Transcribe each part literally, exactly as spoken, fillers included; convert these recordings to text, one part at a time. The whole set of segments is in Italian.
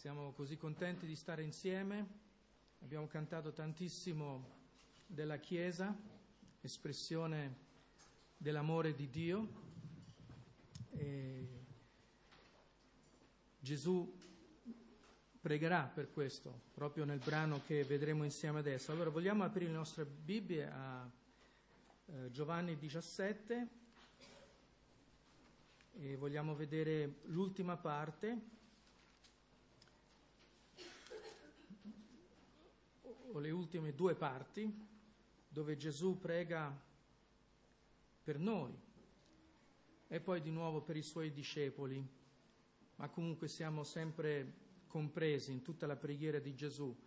Siamo così contenti di stare insieme, abbiamo cantato tantissimo della Chiesa, espressione dell'amore di Dio. E Gesù pregherà per questo, proprio nel brano che vedremo insieme adesso. Allora vogliamo aprire le nostre Bibbie a eh, Giovanni diciassette e vogliamo vedere l'ultima parte, o le ultime due parti, dove Gesù prega per noi e poi di nuovo per i suoi discepoli, ma comunque siamo sempre compresi in tutta la preghiera di Gesù.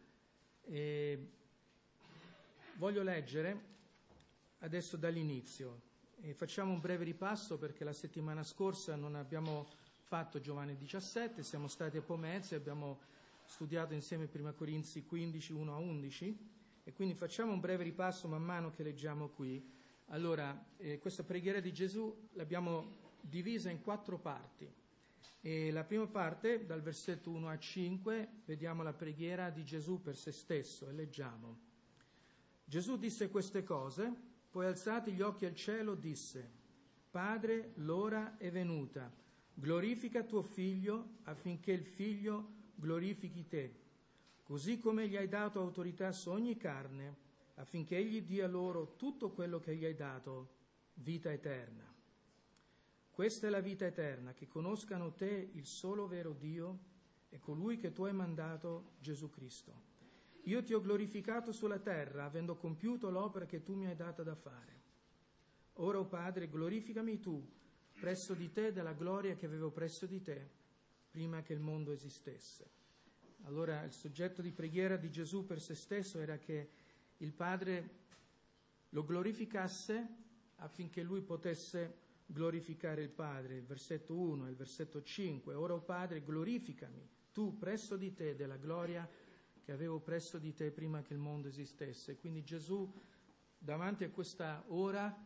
E voglio leggere adesso dall'inizio e facciamo un breve ripasso perché la settimana scorsa non abbiamo fatto Giovanni diciassette, siamo stati a Pomezia, abbiamo studiato insieme Prima Corinzi quindici, uno a undici, e quindi facciamo un breve ripasso man mano che leggiamo qui. Allora, eh, questa preghiera di Gesù l'abbiamo divisa in quattro parti. E la prima parte, dal versetto uno a cinque, vediamo la preghiera di Gesù per se stesso e leggiamo. Gesù disse queste cose, poi alzati gli occhi al cielo disse: Padre, l'ora è venuta, glorifica tuo Figlio affinché il Figlio glorifichi te, così come gli hai dato autorità su ogni carne, affinché egli dia loro tutto quello che gli hai dato, vita eterna. Questa è la vita eterna, che conoscano te, il solo vero Dio, e colui che tu hai mandato, Gesù Cristo. Io ti ho glorificato sulla terra, avendo compiuto l'opera che tu mi hai data da fare. Ora, o Padre, glorificami tu, presso di te della gloria che avevo presso di te, prima che il mondo esistesse. Allora il soggetto di preghiera di Gesù per se stesso era che il Padre lo glorificasse affinché lui potesse glorificare il Padre. Il versetto uno e il versetto cinque. Ora, o Padre, glorificami tu presso di te della gloria che avevo presso di te prima che il mondo esistesse. Quindi Gesù, davanti a questa ora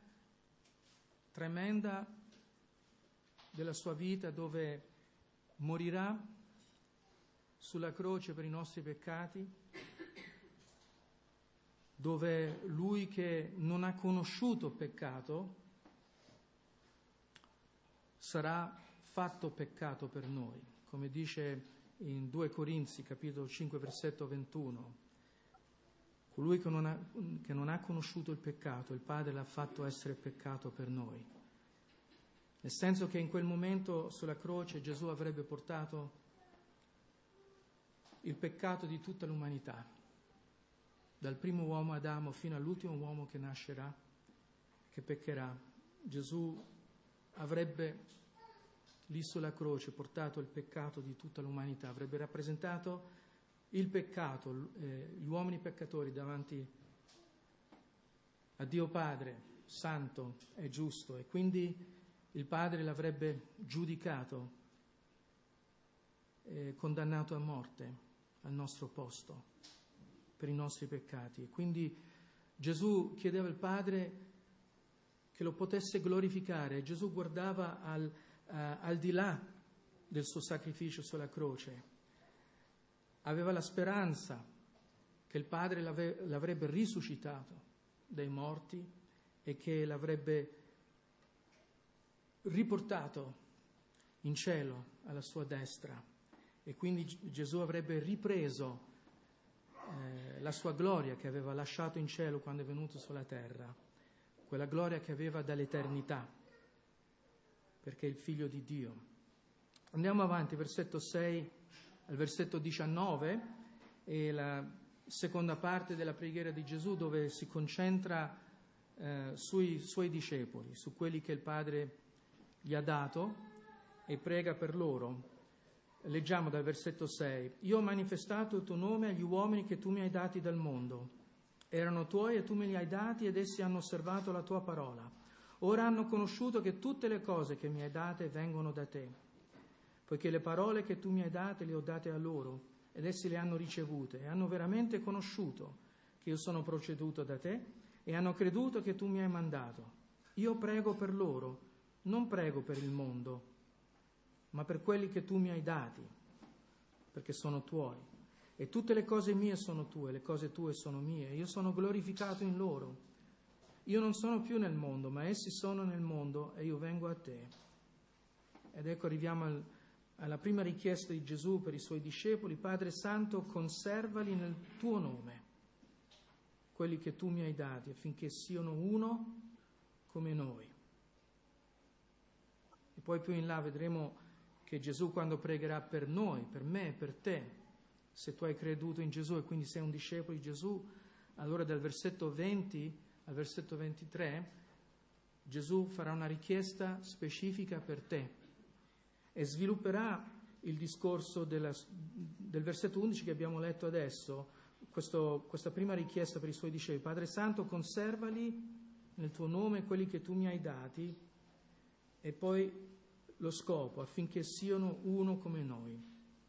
tremenda della sua vita, dove morirà sulla croce per i nostri peccati, dove lui che non ha conosciuto peccato sarà fatto peccato per noi, come dice in due Corinzi, capitolo cinque, versetto ventuno. Colui che non ha, che non ha conosciuto il peccato, il Padre l'ha fatto essere peccato per noi. Nel senso che in quel momento sulla croce Gesù avrebbe portato il peccato di tutta l'umanità, dal primo uomo Adamo fino all'ultimo uomo che nascerà, che peccherà. Gesù avrebbe lì sulla croce portato il peccato di tutta l'umanità, avrebbe rappresentato il peccato, eh, gli uomini peccatori davanti a Dio Padre, santo e giusto, e quindi il Padre l'avrebbe giudicato e condannato a morte al nostro posto per i nostri peccati. E quindi Gesù chiedeva al Padre che lo potesse glorificare. Gesù guardava al, uh, al di là del suo sacrificio sulla croce. Aveva la speranza che il Padre l'ave, l'avrebbe risuscitato dai morti e che l'avrebbe riportato in cielo alla sua destra, e quindi Gesù avrebbe ripreso eh, la sua gloria che aveva lasciato in cielo quando è venuto sulla terra, quella gloria che aveva dall'eternità, perché è il Figlio di Dio. Andiamo avanti, versetto sei al versetto diciannove, e la seconda parte della preghiera di Gesù, dove si concentra eh, sui suoi discepoli, su quelli che il Padre gli ha dato, e prega per loro. Leggiamo dal versetto sei. Io ho manifestato il tuo nome agli uomini che tu mi hai dati dal mondo. Erano tuoi e tu me li hai dati, ed essi hanno osservato la tua parola. Ora hanno conosciuto che tutte le cose che mi hai date vengono da te, poiché le parole che tu mi hai date le ho date a loro, ed essi le hanno ricevute, e hanno veramente conosciuto che io sono proceduto da te, e hanno creduto che tu mi hai mandato. Io prego per loro, non prego per il mondo, ma per quelli che tu mi hai dati, perché sono tuoi. E tutte le cose mie sono tue, le cose tue sono mie. Io sono glorificato in loro. Io non sono più nel mondo, ma essi sono nel mondo e io vengo a te. Ed ecco arriviamo al, alla prima richiesta di Gesù per i suoi discepoli: Padre Santo, conservali nel tuo nome, quelli che tu mi hai dati, affinché siano uno come noi. E poi più in là vedremo che Gesù, quando pregherà per noi, per me, per te, se tu hai creduto in Gesù e quindi sei un discepolo di Gesù, allora dal versetto venti al versetto ventitré Gesù farà una richiesta specifica per te e svilupperà il discorso della, del versetto undici che abbiamo letto adesso, questo, questa prima richiesta per i suoi discepoli: Padre Santo, conservali nel tuo nome quelli che tu mi hai dati, e poi lo scopo, affinché siano uno come noi.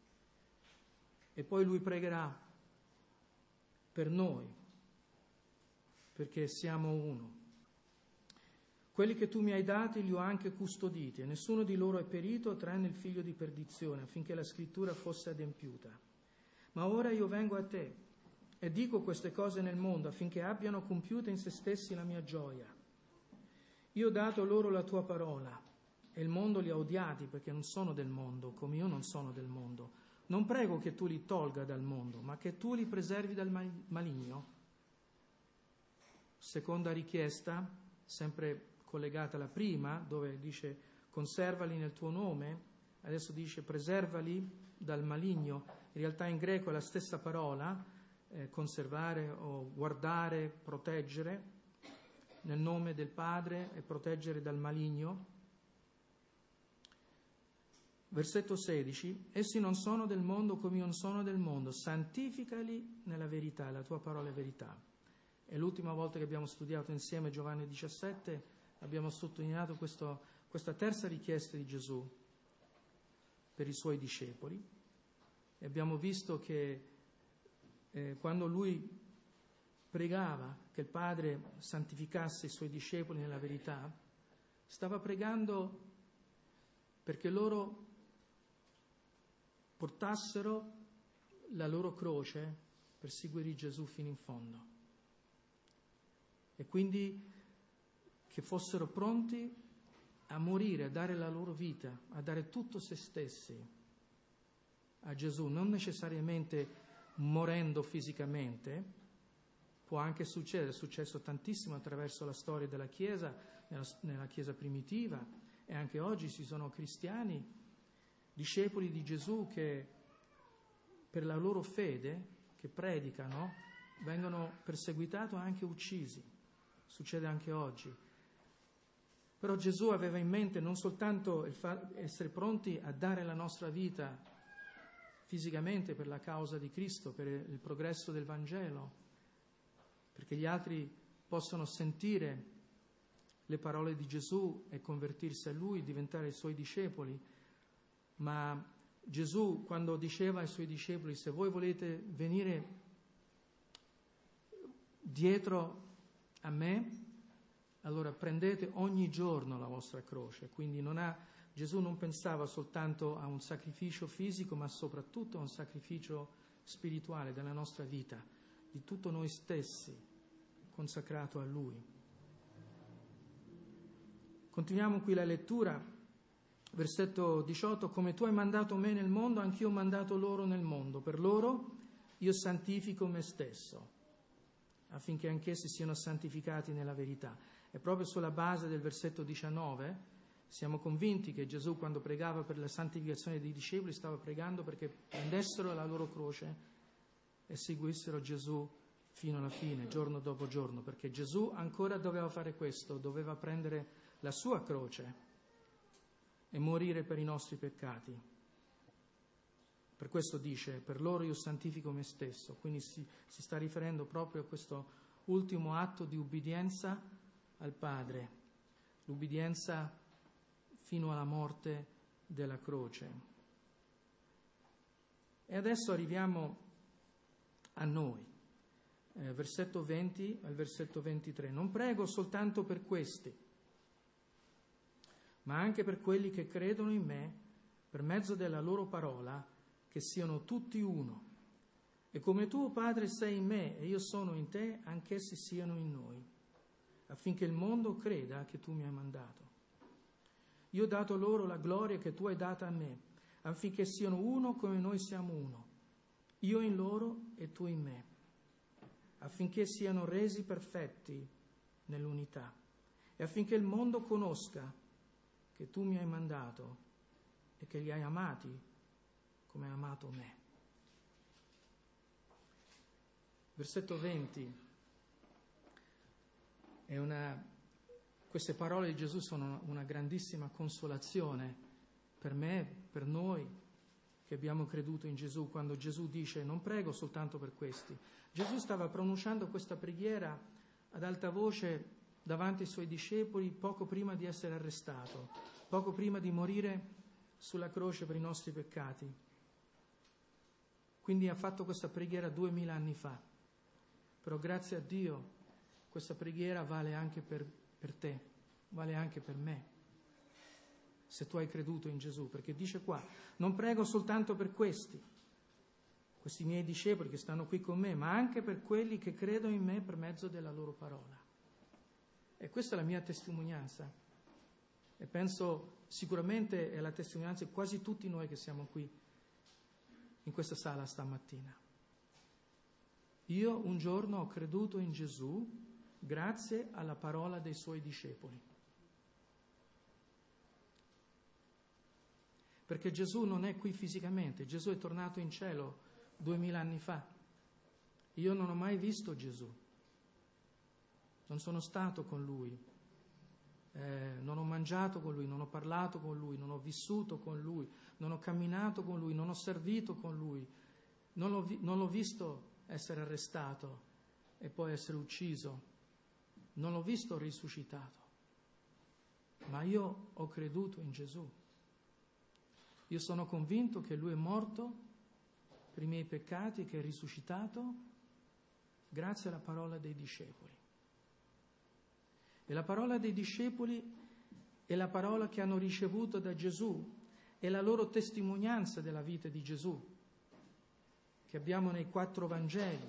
E poi lui pregherà per noi, perché siamo uno. Quelli che tu mi hai dati li ho anche custoditi, e nessuno di loro è perito tranne il figlio di perdizione, affinché la scrittura fosse adempiuta. Ma ora io vengo a te e dico queste cose nel mondo, affinché abbiano compiuta in se stessi la mia gioia. Io ho dato loro la tua parola, e il mondo li ha odiati, perché non sono del mondo, come io non sono del mondo. Non prego che tu li tolga dal mondo, ma che tu li preservi dal maligno. Seconda richiesta, sempre collegata alla prima, dove dice conservali nel tuo nome, adesso dice preservali dal maligno. In realtà in greco è la stessa parola, eh, conservare o guardare, proteggere, nel nome del Padre, e proteggere dal maligno. Versetto sedici: essi non sono del mondo come io non sono del mondo, santificali nella verità, la tua parola è verità. E l'ultima volta che abbiamo studiato insieme Giovanni diciassette abbiamo sottolineato questo, questa terza richiesta di Gesù per i suoi discepoli, e abbiamo visto che eh, quando lui pregava che il Padre santificasse i suoi discepoli nella verità, stava pregando perché loro portassero la loro croce per seguire Gesù fino in fondo, e quindi che fossero pronti a morire, a dare la loro vita, a dare tutto se stessi a Gesù, non necessariamente morendo fisicamente. Può anche succedere, è successo tantissimo attraverso la storia della Chiesa, nella, nella Chiesa primitiva, e anche oggi ci sono cristiani, discepoli di Gesù, che per la loro fede, che predicano, vengono perseguitati o anche uccisi. Succede anche oggi. Però Gesù aveva in mente non soltanto il fa- essere pronti a dare la nostra vita fisicamente per la causa di Cristo, per il progresso del Vangelo, perché gli altri possono sentire le parole di Gesù e convertirsi a Lui, diventare i Suoi discepoli. Ma Gesù, quando diceva ai Suoi discepoli: se voi volete venire dietro a me, allora prendete ogni giorno la vostra croce. Quindi non ha, Gesù non pensava soltanto a un sacrificio fisico, ma soprattutto a un sacrificio spirituale della nostra vita, di tutto noi stessi, consacrato a Lui. Continuiamo qui la lettura, versetto diciotto: come tu hai mandato me nel mondo, anch'io ho mandato loro nel mondo. Per loro io santifico me stesso, affinché anch'essi siano santificati nella verità. E proprio sulla base del versetto diciannove siamo convinti che Gesù, quando pregava per la santificazione dei discepoli, stava pregando perché prendessero la loro croce e seguissero Gesù fino alla fine, giorno dopo giorno, perché Gesù ancora doveva fare questo, doveva prendere la sua croce e morire per i nostri peccati. Per questo dice: per loro io santifico me stesso. Quindi si, si sta riferendo proprio a questo ultimo atto di ubbidienza al Padre, l'ubbidienza fino alla morte della croce. E adesso arriviamo a noi, eh, versetto venti al versetto ventitré. Non prego soltanto per questi, ma anche per quelli che credono in me per mezzo della loro parola, che siano tutti uno. E come tu, Padre, sei in me e io sono in te, anch'essi siano in noi, affinché il mondo creda che tu mi hai mandato. Io ho dato loro la gloria che tu hai data a me, affinché siano uno come noi siamo uno, io in loro e tu in me, affinché siano resi perfetti nell'unità e affinché il mondo conosca che tu mi hai mandato e che li hai amati come hai amato me. Versetto venti. È una, queste parole di Gesù sono una grandissima consolazione per me, per noi che abbiamo creduto in Gesù, quando Gesù dice: non prego soltanto per questi. Gesù stava pronunciando questa preghiera ad alta voce davanti ai suoi discepoli poco prima di essere arrestato, poco prima di morire sulla croce per i nostri peccati. Quindi ha fatto questa preghiera duemila anni fa. Però grazie a Dio questa preghiera vale anche per, per te, vale anche per me, se tu hai creduto in Gesù, perché dice qua: non prego soltanto per questi, questi miei discepoli che stanno qui con me, ma anche per quelli che credono in me per mezzo della loro parola. E questa è la mia testimonianza, e penso sicuramente è la testimonianza di quasi tutti noi che siamo qui in questa sala stamattina. Io un giorno ho creduto in Gesù grazie alla parola dei suoi discepoli. Perché Gesù non è qui fisicamente, Gesù è tornato in cielo duemila anni fa. Io non ho mai visto Gesù, non sono stato con Lui, eh, non ho mangiato con Lui, non ho parlato con Lui, non ho vissuto con Lui, non ho camminato con Lui, non ho servito con Lui, non l'ho, vi- non l'ho visto essere arrestato e poi essere ucciso, non l'ho visto risuscitato, ma io ho creduto in Gesù. Io sono convinto che Lui è morto per i miei peccati e che è risuscitato grazie alla parola dei discepoli. E la parola dei discepoli è la parola che hanno ricevuto da Gesù, è la loro testimonianza della vita di Gesù, che abbiamo nei quattro Vangeli.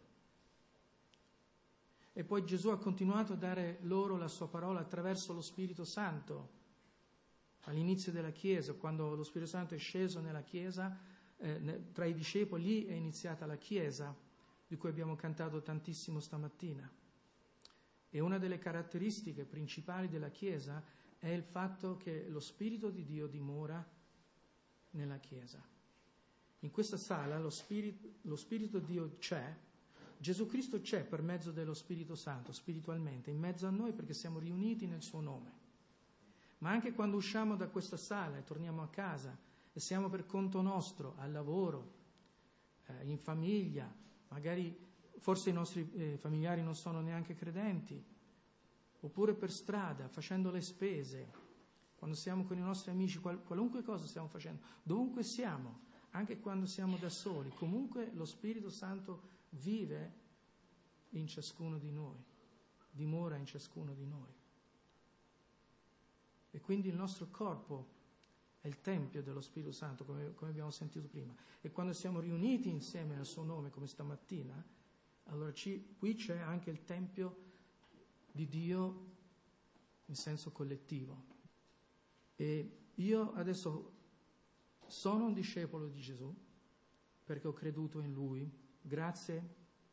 E poi Gesù ha continuato a dare loro la sua parola attraverso lo Spirito Santo. All'inizio della Chiesa, quando lo Spirito Santo è sceso nella Chiesa, eh, tra i discepoli, lì è iniziata la Chiesa, di cui abbiamo cantato tantissimo stamattina. E una delle caratteristiche principali della Chiesa è il fatto che lo Spirito di Dio dimora nella Chiesa. In questa sala lo Spirito, lo Spirito di Dio c'è, Gesù Cristo c'è per mezzo dello Spirito Santo, spiritualmente, in mezzo a noi, perché siamo riuniti nel suo nome. Ma anche quando usciamo da questa sala e torniamo a casa e siamo per conto nostro, al lavoro, eh, in famiglia, magari forse i nostri eh, familiari non sono neanche credenti, oppure per strada, facendo le spese, quando siamo con i nostri amici, qual- qualunque cosa stiamo facendo, dovunque siamo, anche quando siamo da soli, comunque lo Spirito Santo vive in ciascuno di noi, dimora in ciascuno di noi. E quindi il nostro corpo è il tempio dello Spirito Santo, come, come abbiamo sentito prima. E quando siamo riuniti insieme nel suo nome, come stamattina, allora ci, qui c'è anche il tempio di Dio in senso collettivo. E io adesso sono un discepolo di Gesù perché ho creduto in Lui grazie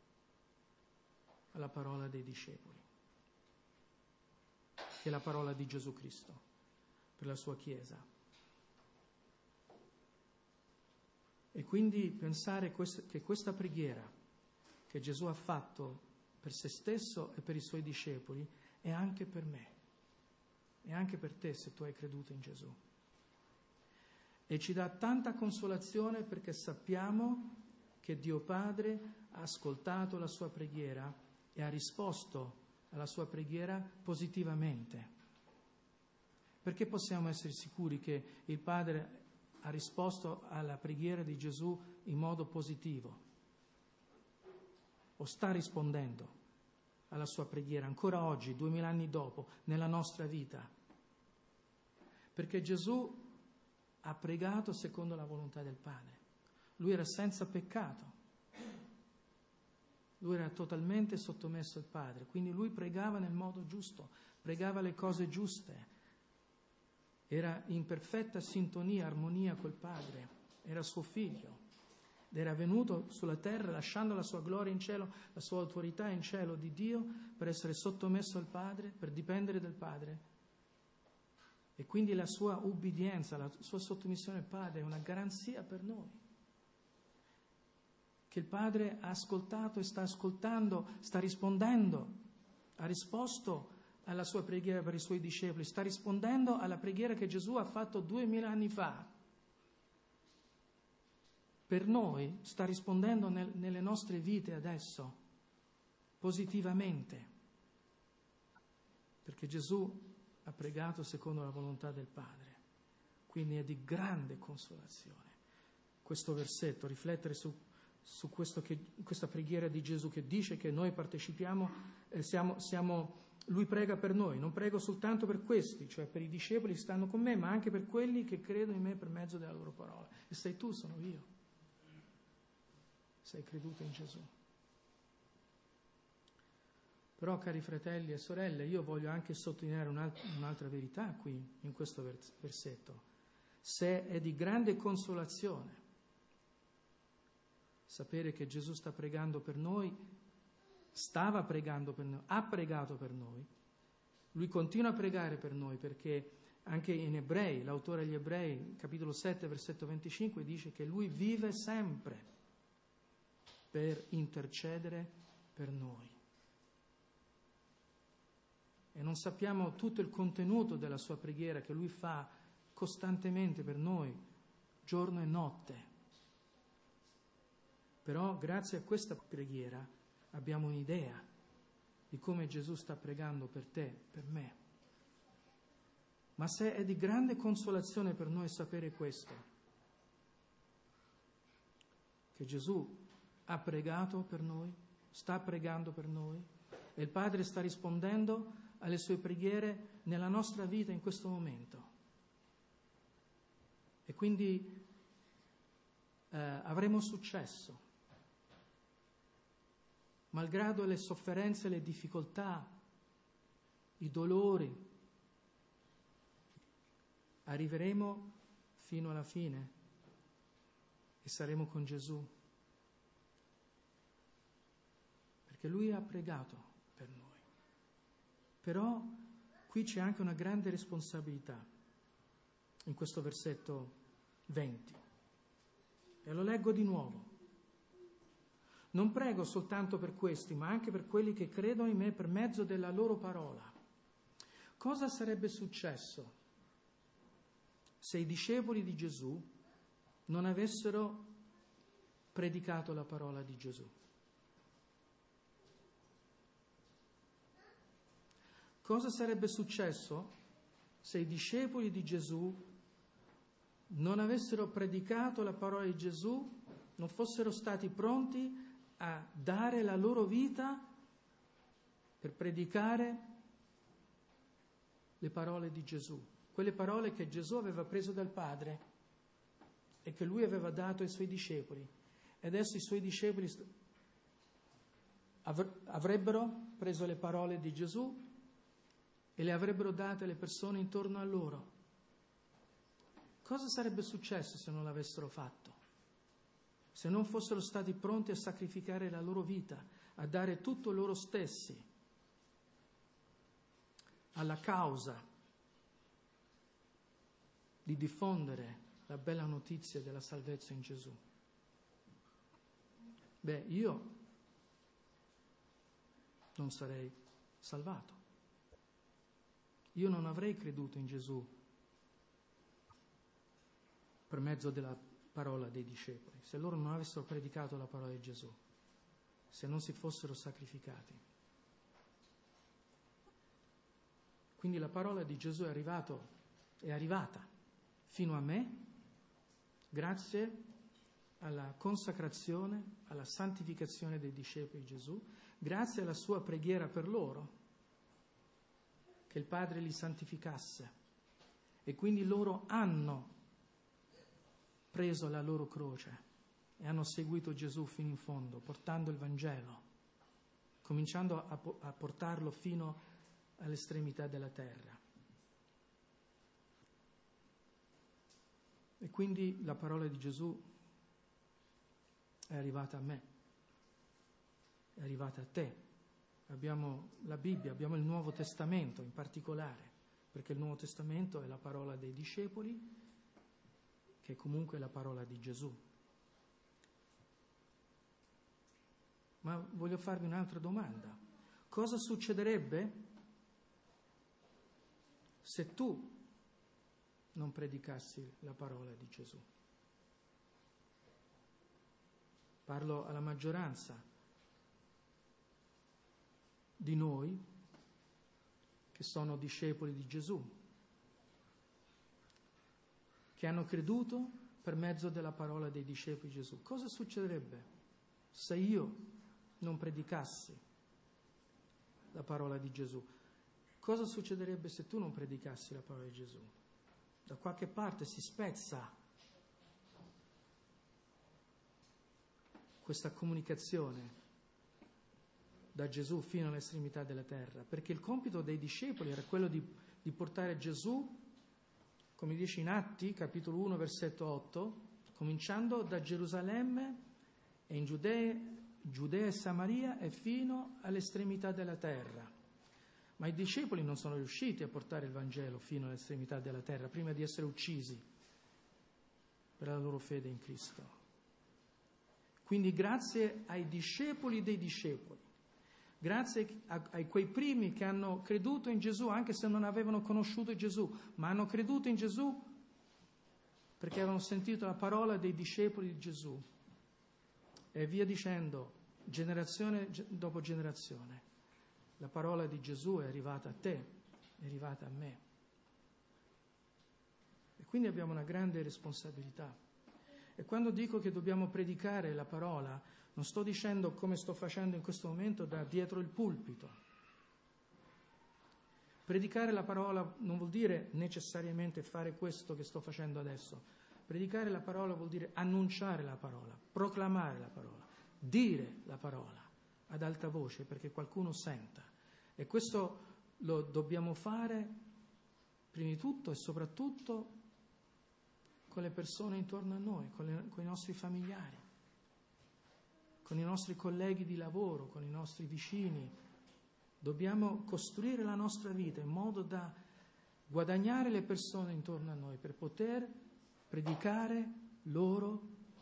alla parola dei discepoli, che è la parola di Gesù Cristo per la sua Chiesa. E quindi pensare che questa preghiera che Gesù ha fatto per se stesso e per i suoi discepoli è anche per me, è anche per te se tu hai creduto in Gesù. E ci dà tanta consolazione perché sappiamo che Dio Padre ha ascoltato la sua preghiera e ha risposto alla sua preghiera positivamente. Perché possiamo essere sicuri che il Padre ha risposto alla preghiera di Gesù in modo positivo? O sta rispondendo alla sua preghiera ancora oggi, duemila anni dopo, nella nostra vita? Perché Gesù ha pregato secondo la volontà del Padre. Lui era senza peccato. Lui era totalmente sottomesso al Padre, quindi lui pregava nel modo giusto, pregava le cose giuste, era in perfetta sintonia, armonia col Padre, era suo figlio, ed era venuto sulla terra lasciando la sua gloria in cielo, la sua autorità in cielo di Dio, per essere sottomesso al Padre, per dipendere dal Padre. E quindi la sua ubbidienza, la sua sottomissione al Padre è una garanzia per noi. Che il Padre ha ascoltato e sta ascoltando, sta rispondendo, ha risposto alla sua preghiera per i suoi discepoli, sta rispondendo alla preghiera che Gesù ha fatto duemila anni fa. Per noi sta rispondendo nel, nelle nostre vite adesso, positivamente, perché Gesù ha pregato secondo la volontà del Padre, quindi è di grande consolazione. Questo versetto, riflettere su su questo che, questa preghiera di Gesù che dice che noi partecipiamo, eh, siamo, siamo, lui prega per noi, non prego soltanto per questi, cioè per i discepoli che stanno con me, ma anche per quelli che credono in me per mezzo della loro parola. E sei tu, sono io. Sei creduto in Gesù. Però, cari fratelli e sorelle, io voglio anche sottolineare un'alt- un'altra verità qui, in questo vers- versetto. Se è di grande consolazione sapere che Gesù sta pregando per noi, stava pregando per noi, ha pregato per noi, lui continua a pregare per noi, perché anche in Ebrei, l'autore agli Ebrei, capitolo sette, versetto venticinque, dice che lui vive sempre per intercedere per noi. E non sappiamo tutto il contenuto della sua preghiera che lui fa costantemente per noi, giorno e notte. Però grazie a questa preghiera abbiamo un'idea di come Gesù sta pregando per te, per me. Ma se è di grande consolazione per noi sapere questo, che Gesù ha pregato per noi, sta pregando per noi, e il Padre sta rispondendo alle sue preghiere nella nostra vita in questo momento. E quindi eh, avremo successo. Malgrado le sofferenze, le difficoltà, i dolori, arriveremo fino alla fine e saremo con Gesù. Perché Lui ha pregato per noi. Però qui c'è anche una grande responsabilità in questo versetto venti. E lo leggo di nuovo. Non prego soltanto per questi, ma anche per quelli che credono in me per mezzo della loro parola. Cosa sarebbe successo se i discepoli di Gesù non avessero predicato la parola di Gesù? Cosa sarebbe successo se i discepoli di Gesù non avessero predicato la parola di Gesù, non fossero stati pronti a dare la loro vita per predicare le parole di Gesù, quelle parole che Gesù aveva preso dal Padre e che Lui aveva dato ai Suoi discepoli. E adesso i Suoi discepoli avrebbero preso le parole di Gesù e le avrebbero date alle persone intorno a loro. Cosa sarebbe successo se non l'avessero fatto? Se non fossero stati pronti a sacrificare la loro vita, a dare tutto loro stessi alla causa di diffondere la bella notizia della salvezza in Gesù. Beh, io non sarei salvato. Io non avrei creduto in Gesù per mezzo della parola dei discepoli, se loro non avessero predicato la parola di Gesù, se non si fossero sacrificati. Quindi la parola di Gesù è arrivato, è arrivata fino a me grazie alla consacrazione, alla santificazione dei discepoli di Gesù, grazie alla sua preghiera per loro, che il Padre li santificasse. E quindi loro hanno preso la loro croce e hanno seguito Gesù fino in fondo, portando il Vangelo, cominciando a, a portarlo fino all'estremità della terra. E quindi la parola di Gesù è arrivata a me, è arrivata a te. Abbiamo la Bibbia, abbiamo il Nuovo Testamento in particolare, perché il Nuovo Testamento è la parola dei discepoli, che è comunque la parola di Gesù. Ma voglio farvi un'altra domanda. Cosa succederebbe se tu non predicassi la parola di Gesù? Parlo alla maggioranza di noi che sono discepoli di Gesù, che hanno creduto per mezzo della parola dei discepoli di Gesù. Cosa succederebbe se io non predicassi la parola di Gesù? Cosa succederebbe se tu non predicassi la parola di Gesù? Da qualche parte si spezza questa comunicazione da Gesù fino all'estremità della terra, perché il compito dei discepoli era quello di, di portare Gesù, come dice in Atti, capitolo uno, versetto otto, cominciando da Gerusalemme e in Giudea, Giudea e Samaria e fino all'estremità della terra. Ma i discepoli non sono riusciti a portare il Vangelo fino all'estremità della terra prima di essere uccisi per la loro fede in Cristo. Quindi grazie ai discepoli dei discepoli, grazie a, a quei primi che hanno creduto in Gesù, anche se non avevano conosciuto Gesù, ma hanno creduto in Gesù perché avevano sentito la parola dei discepoli di Gesù. E via dicendo, generazione dopo generazione, la parola di Gesù è arrivata a te, è arrivata a me. E quindi abbiamo una grande responsabilità. E quando dico che dobbiamo predicare la parola, non sto dicendo come sto facendo in questo momento da dietro il pulpito. Predicare la parola non vuol dire necessariamente fare questo che sto facendo adesso. Predicare la parola vuol dire annunciare la parola, proclamare la parola, dire la parola ad alta voce perché qualcuno senta. E questo lo dobbiamo fare prima di tutto e soprattutto con le persone intorno a noi, con, le, con i nostri familiari, con i nostri colleghi di lavoro, con i nostri vicini. Dobbiamo costruire la nostra vita in modo da guadagnare le persone intorno a noi per poter predicare loro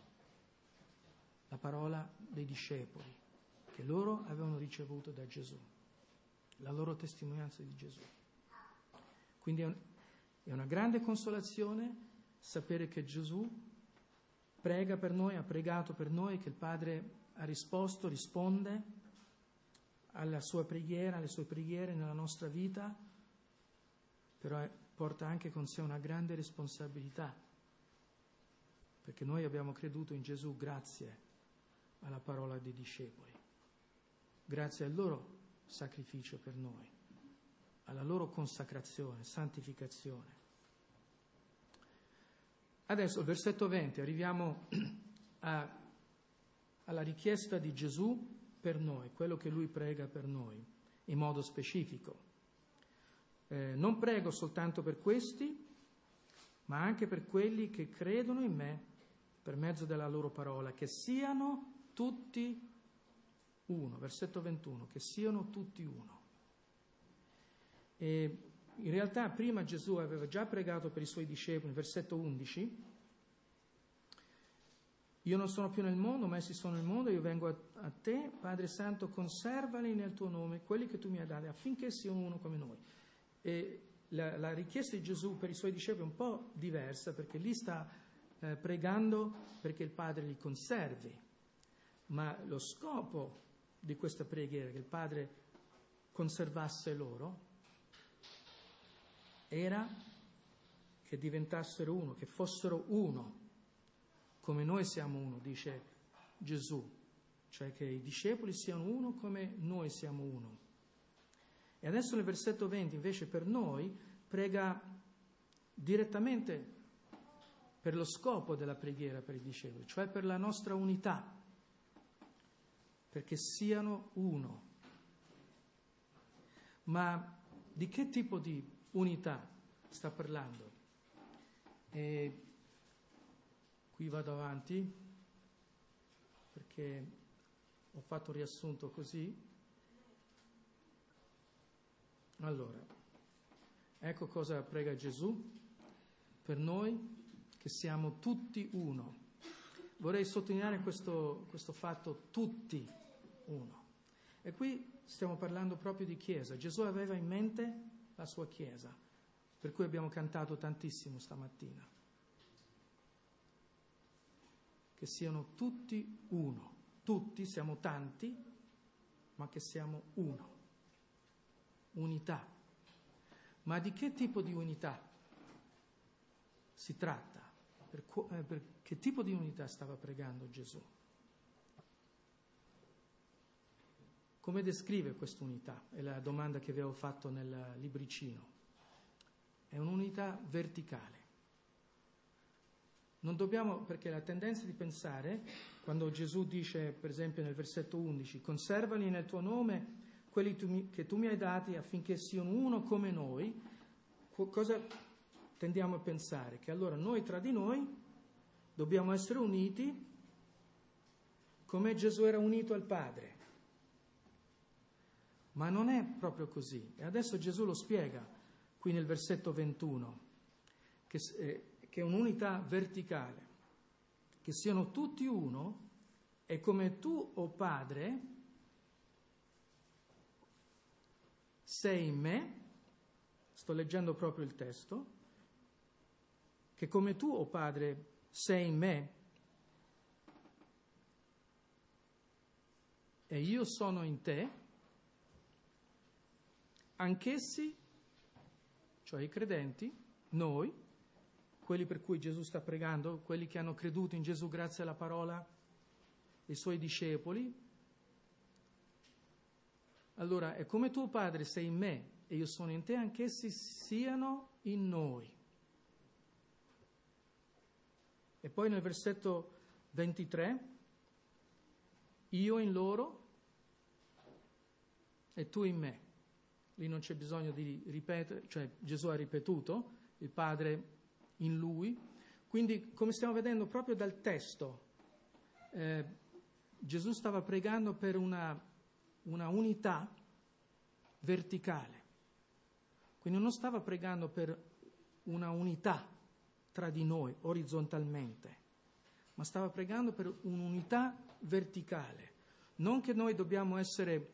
la parola dei discepoli che loro avevano ricevuto da Gesù, la loro testimonianza di Gesù. Quindi è, un, è una grande consolazione sapere che Gesù prega per noi, ha pregato per noi, che il Padre ha risposto, risponde alla sua preghiera, alle sue preghiere nella nostra vita, però è, porta anche con sé una grande responsabilità, perché noi abbiamo creduto in Gesù grazie alla parola dei discepoli, grazie al loro sacrificio per noi, alla loro consacrazione, santificazione. Adesso, il versetto venti, arriviamo a, alla richiesta di Gesù per noi, quello che Lui prega per noi, in modo specifico. Eh, non prego soltanto per questi, ma anche per quelli che credono in me per mezzo della loro parola, che siano tutti uno. Versetto ventuno, che siano tutti uno. E in realtà prima Gesù aveva già pregato per i suoi discepoli, versetto undici, io non sono più nel mondo, ma essi sono nel mondo, io vengo a, a te, Padre Santo, conservali nel tuo nome, quelli che tu mi hai dati, affinché siano uno come noi. E la, la richiesta di Gesù per i suoi discepoli è un po' diversa, perché lì sta eh, pregando perché il Padre li conservi, ma lo scopo di questa preghiera, che il Padre conservasse loro, era che diventassero uno, che fossero uno, come noi siamo uno, dice Gesù, cioè che i discepoli siano uno come noi siamo uno. E adesso nel versetto venti, invece, per noi, prega direttamente per lo scopo della preghiera per i discepoli, cioè per la nostra unità, perché siano uno. Ma di che tipo di unità sta parlando? E qui vado avanti, perché ho fatto un riassunto così. Allora, ecco cosa prega Gesù per noi, che siamo tutti uno. Vorrei sottolineare questo, questo fatto, tutti uno. E qui stiamo parlando proprio di Chiesa. Gesù aveva in mente la sua Chiesa, per cui abbiamo cantato tantissimo stamattina. Che siano tutti uno. Tutti, siamo tanti, ma che siamo uno. Unità. Ma di che tipo di unità si tratta? Per, eh, per che tipo di unità stava pregando Gesù? Come descrive questa unità? È la domanda che avevo fatto nel libricino. È un'unità verticale. Non dobbiamo, perché la tendenza di pensare, quando Gesù dice, per esempio nel versetto undici, conservali nel tuo nome quelli tu mi, che tu mi hai dati affinché siano uno come noi, cosa tendiamo a pensare? Che allora noi tra di noi dobbiamo essere uniti come Gesù era unito al Padre. Ma non è proprio così. E adesso Gesù lo spiega qui nel versetto ventuno, che, eh, che è un'unità verticale, che siano tutti uno e come tu, o Padre, sei in me, sto leggendo proprio il testo, che come tu, o Padre, sei in me e io sono in te, anch'essi, cioè i credenti, noi, quelli per cui Gesù sta pregando, quelli che hanno creduto in Gesù grazie alla parola dei suoi discepoli. Allora, è come tuo Padre sei in me e io sono in te, anch'essi siano in noi. E poi nel versetto ventitré, io in loro e tu in me. Lì non c'è bisogno di ripetere, cioè Gesù ha ripetuto, il Padre in lui. Quindi, come stiamo vedendo proprio dal testo, eh, Gesù stava pregando per una, una unità verticale. Quindi non stava pregando per una unità tra di noi, orizzontalmente, ma stava pregando per un'unità verticale. Non che noi dobbiamo essere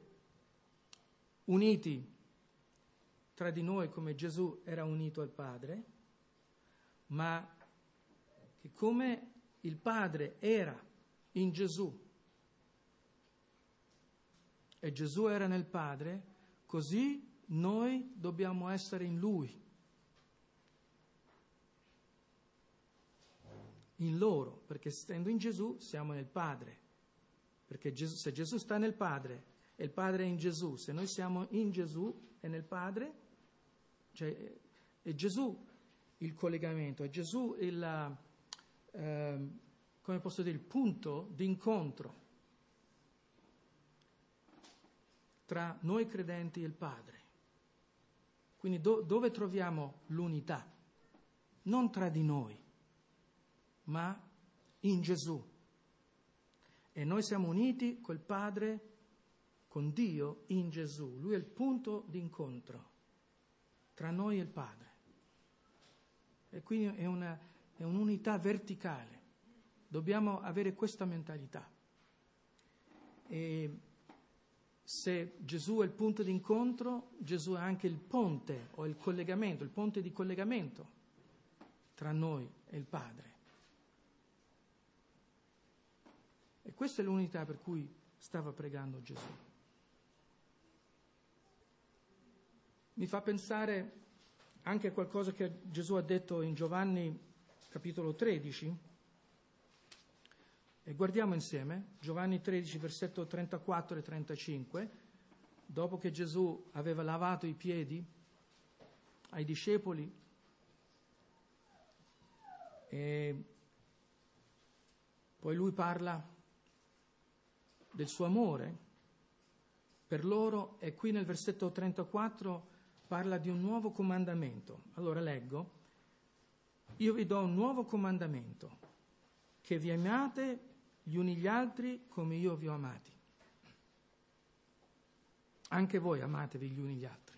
uniti tra di noi come Gesù era unito al Padre, ma che come il Padre era in Gesù e Gesù era nel Padre, così noi dobbiamo essere in Lui, in loro, perché stando in Gesù siamo nel Padre, perché Gesù, se Gesù sta nel Padre e il Padre è in Gesù, se noi siamo in Gesù e nel Padre, cioè è Gesù il collegamento, è Gesù il, eh, come posso dire, il punto d'incontro tra noi credenti e il Padre. Quindi do, dove troviamo l'unità? Non tra di noi, ma in Gesù. E noi siamo uniti col Padre, con Dio in Gesù. Lui è il punto d'incontro tra noi e il Padre. E quindi è, una, è un'unità verticale. Dobbiamo avere questa mentalità. E se Gesù è il punto d'incontro, Gesù è anche il ponte o il collegamento, il ponte di collegamento tra noi e il Padre. E questa è l'unità per cui stava pregando Gesù. Mi fa pensare anche a qualcosa che Gesù ha detto in Giovanni capitolo tredici. E guardiamo insieme Giovanni tredici, versetto trentaquattro e trentacinque. Dopo che Gesù aveva lavato i piedi ai discepoli, E poi lui parla del suo amore per loro e qui nel versetto trentaquattro parla di un nuovo comandamento. Allora leggo: io vi do un nuovo comandamento, che vi amate gli uni gli altri come io vi ho amati. Anche voi amatevi gli uni gli altri.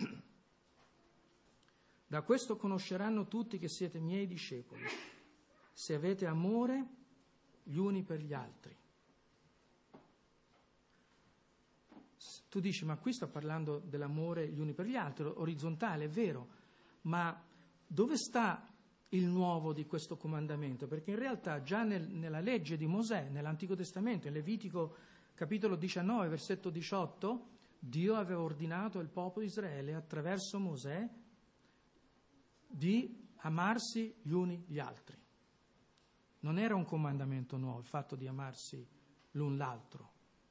Da questo conosceranno tutti che siete miei discepoli, se avete amore gli uni per gli altri. Tu dici, ma qui sta parlando dell'amore gli uni per gli altri, orizzontale, è vero, ma dove sta il nuovo di questo comandamento? Perché in realtà già nel, nella legge di Mosè, nell'Antico Testamento, in Levitico capitolo diciannove, versetto diciotto, Dio aveva ordinato al popolo di Israele attraverso Mosè di amarsi gli uni gli altri. Non era un comandamento nuovo il fatto di amarsi l'un l'altro.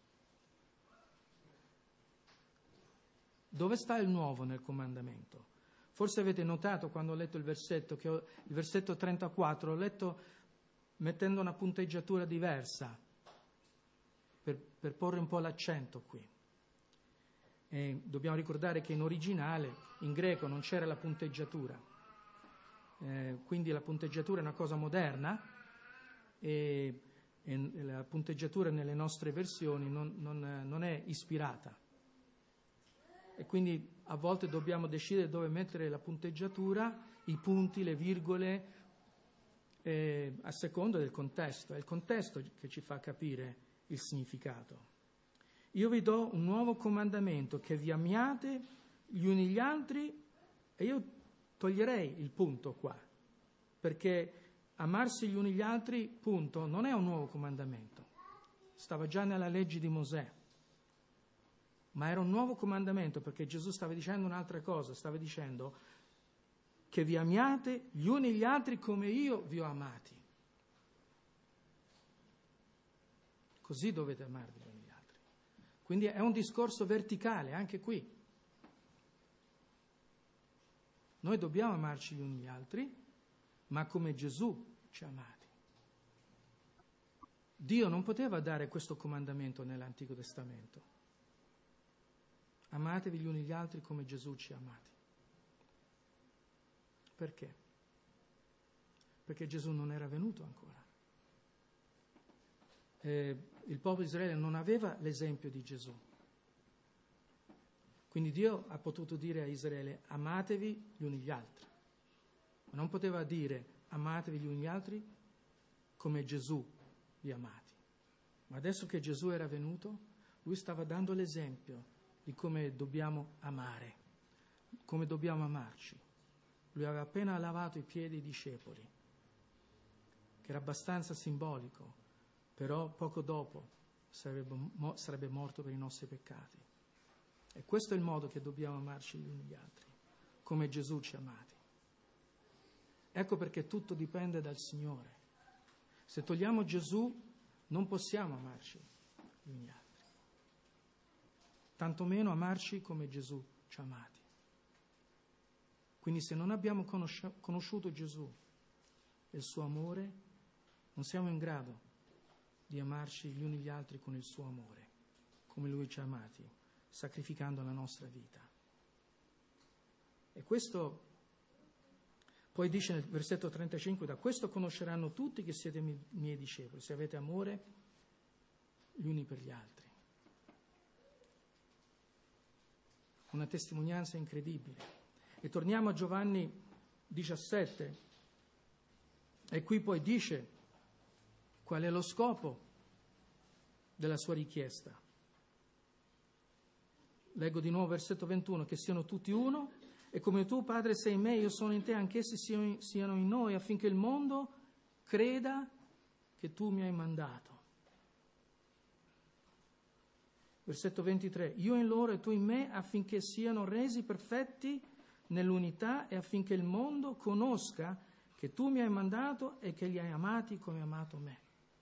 Dove sta il nuovo nel comandamento? Forse avete notato quando ho letto il versetto, che ho, il versetto trentaquattro, l'ho letto mettendo una punteggiatura diversa per, per porre un po' l'accento qui. E dobbiamo ricordare che in originale, in greco, non c'era la punteggiatura, eh, quindi la punteggiatura è una cosa moderna e, e la punteggiatura nelle nostre versioni non, non, non è ispirata. E quindi a volte dobbiamo decidere dove mettere la punteggiatura, i punti, le virgole, eh, a seconda del contesto. È il contesto che ci fa capire il significato. Io vi do un nuovo comandamento, che vi amiate gli uni gli altri, e io toglierei il punto qua, perché amarsi gli uni gli altri, punto, non è un nuovo comandamento. Stava già nella legge di Mosè. Ma era un nuovo comandamento perché Gesù stava dicendo un'altra cosa, stava dicendo che vi amiate gli uni gli altri come io vi ho amati. Così dovete amarvi gli uni gli altri. Quindi è un discorso verticale anche qui. Noi dobbiamo amarci gli uni gli altri, ma come Gesù ci ha amati. Dio non poteva dare questo comandamento nell'Antico Testamento. Amatevi gli uni gli altri come Gesù ci ha amati. Perché? Perché Gesù non era venuto ancora. Eh, il popolo di Israele non aveva l'esempio di Gesù. Quindi Dio ha potuto dire a Israele: amatevi gli uni gli altri. Ma non poteva dire: amatevi gli uni gli altri come Gesù vi ha amati. Ma adesso che Gesù era venuto, lui stava dando l'esempio di come dobbiamo amare, come dobbiamo amarci. Lui aveva appena lavato i piedi ai discepoli, che era abbastanza simbolico, però poco dopo sarebbe, mo, sarebbe morto per i nostri peccati. E questo è il modo che dobbiamo amarci gli uni gli altri, come Gesù ci ha amati. Ecco perché tutto dipende dal Signore. Se togliamo Gesù, non possiamo amarci gli uni gli altri. Tanto meno amarci come Gesù ci ha amati. Quindi se non abbiamo conosci- conosciuto Gesù e il suo amore, non siamo in grado di amarci gli uni gli altri con il suo amore, come Lui ci ha amati, sacrificando la nostra vita. E questo poi dice nel versetto trentacinque: da questo conosceranno tutti che siete mi- miei discepoli, se avete amore gli uni per gli altri. Una testimonianza incredibile. E torniamo a Giovanni diciassette, e qui poi dice qual è lo scopo della sua richiesta. Leggo di nuovo versetto ventuno: che siano tutti uno, e come tu, Padre, sei in me, io sono in te, anch'essi siano in noi, affinché il mondo creda che tu mi hai mandato. Versetto ventitré: io in loro e tu in me, affinché siano resi perfetti nell'unità e affinché il mondo conosca che tu mi hai mandato e che li hai amati come hai amato me.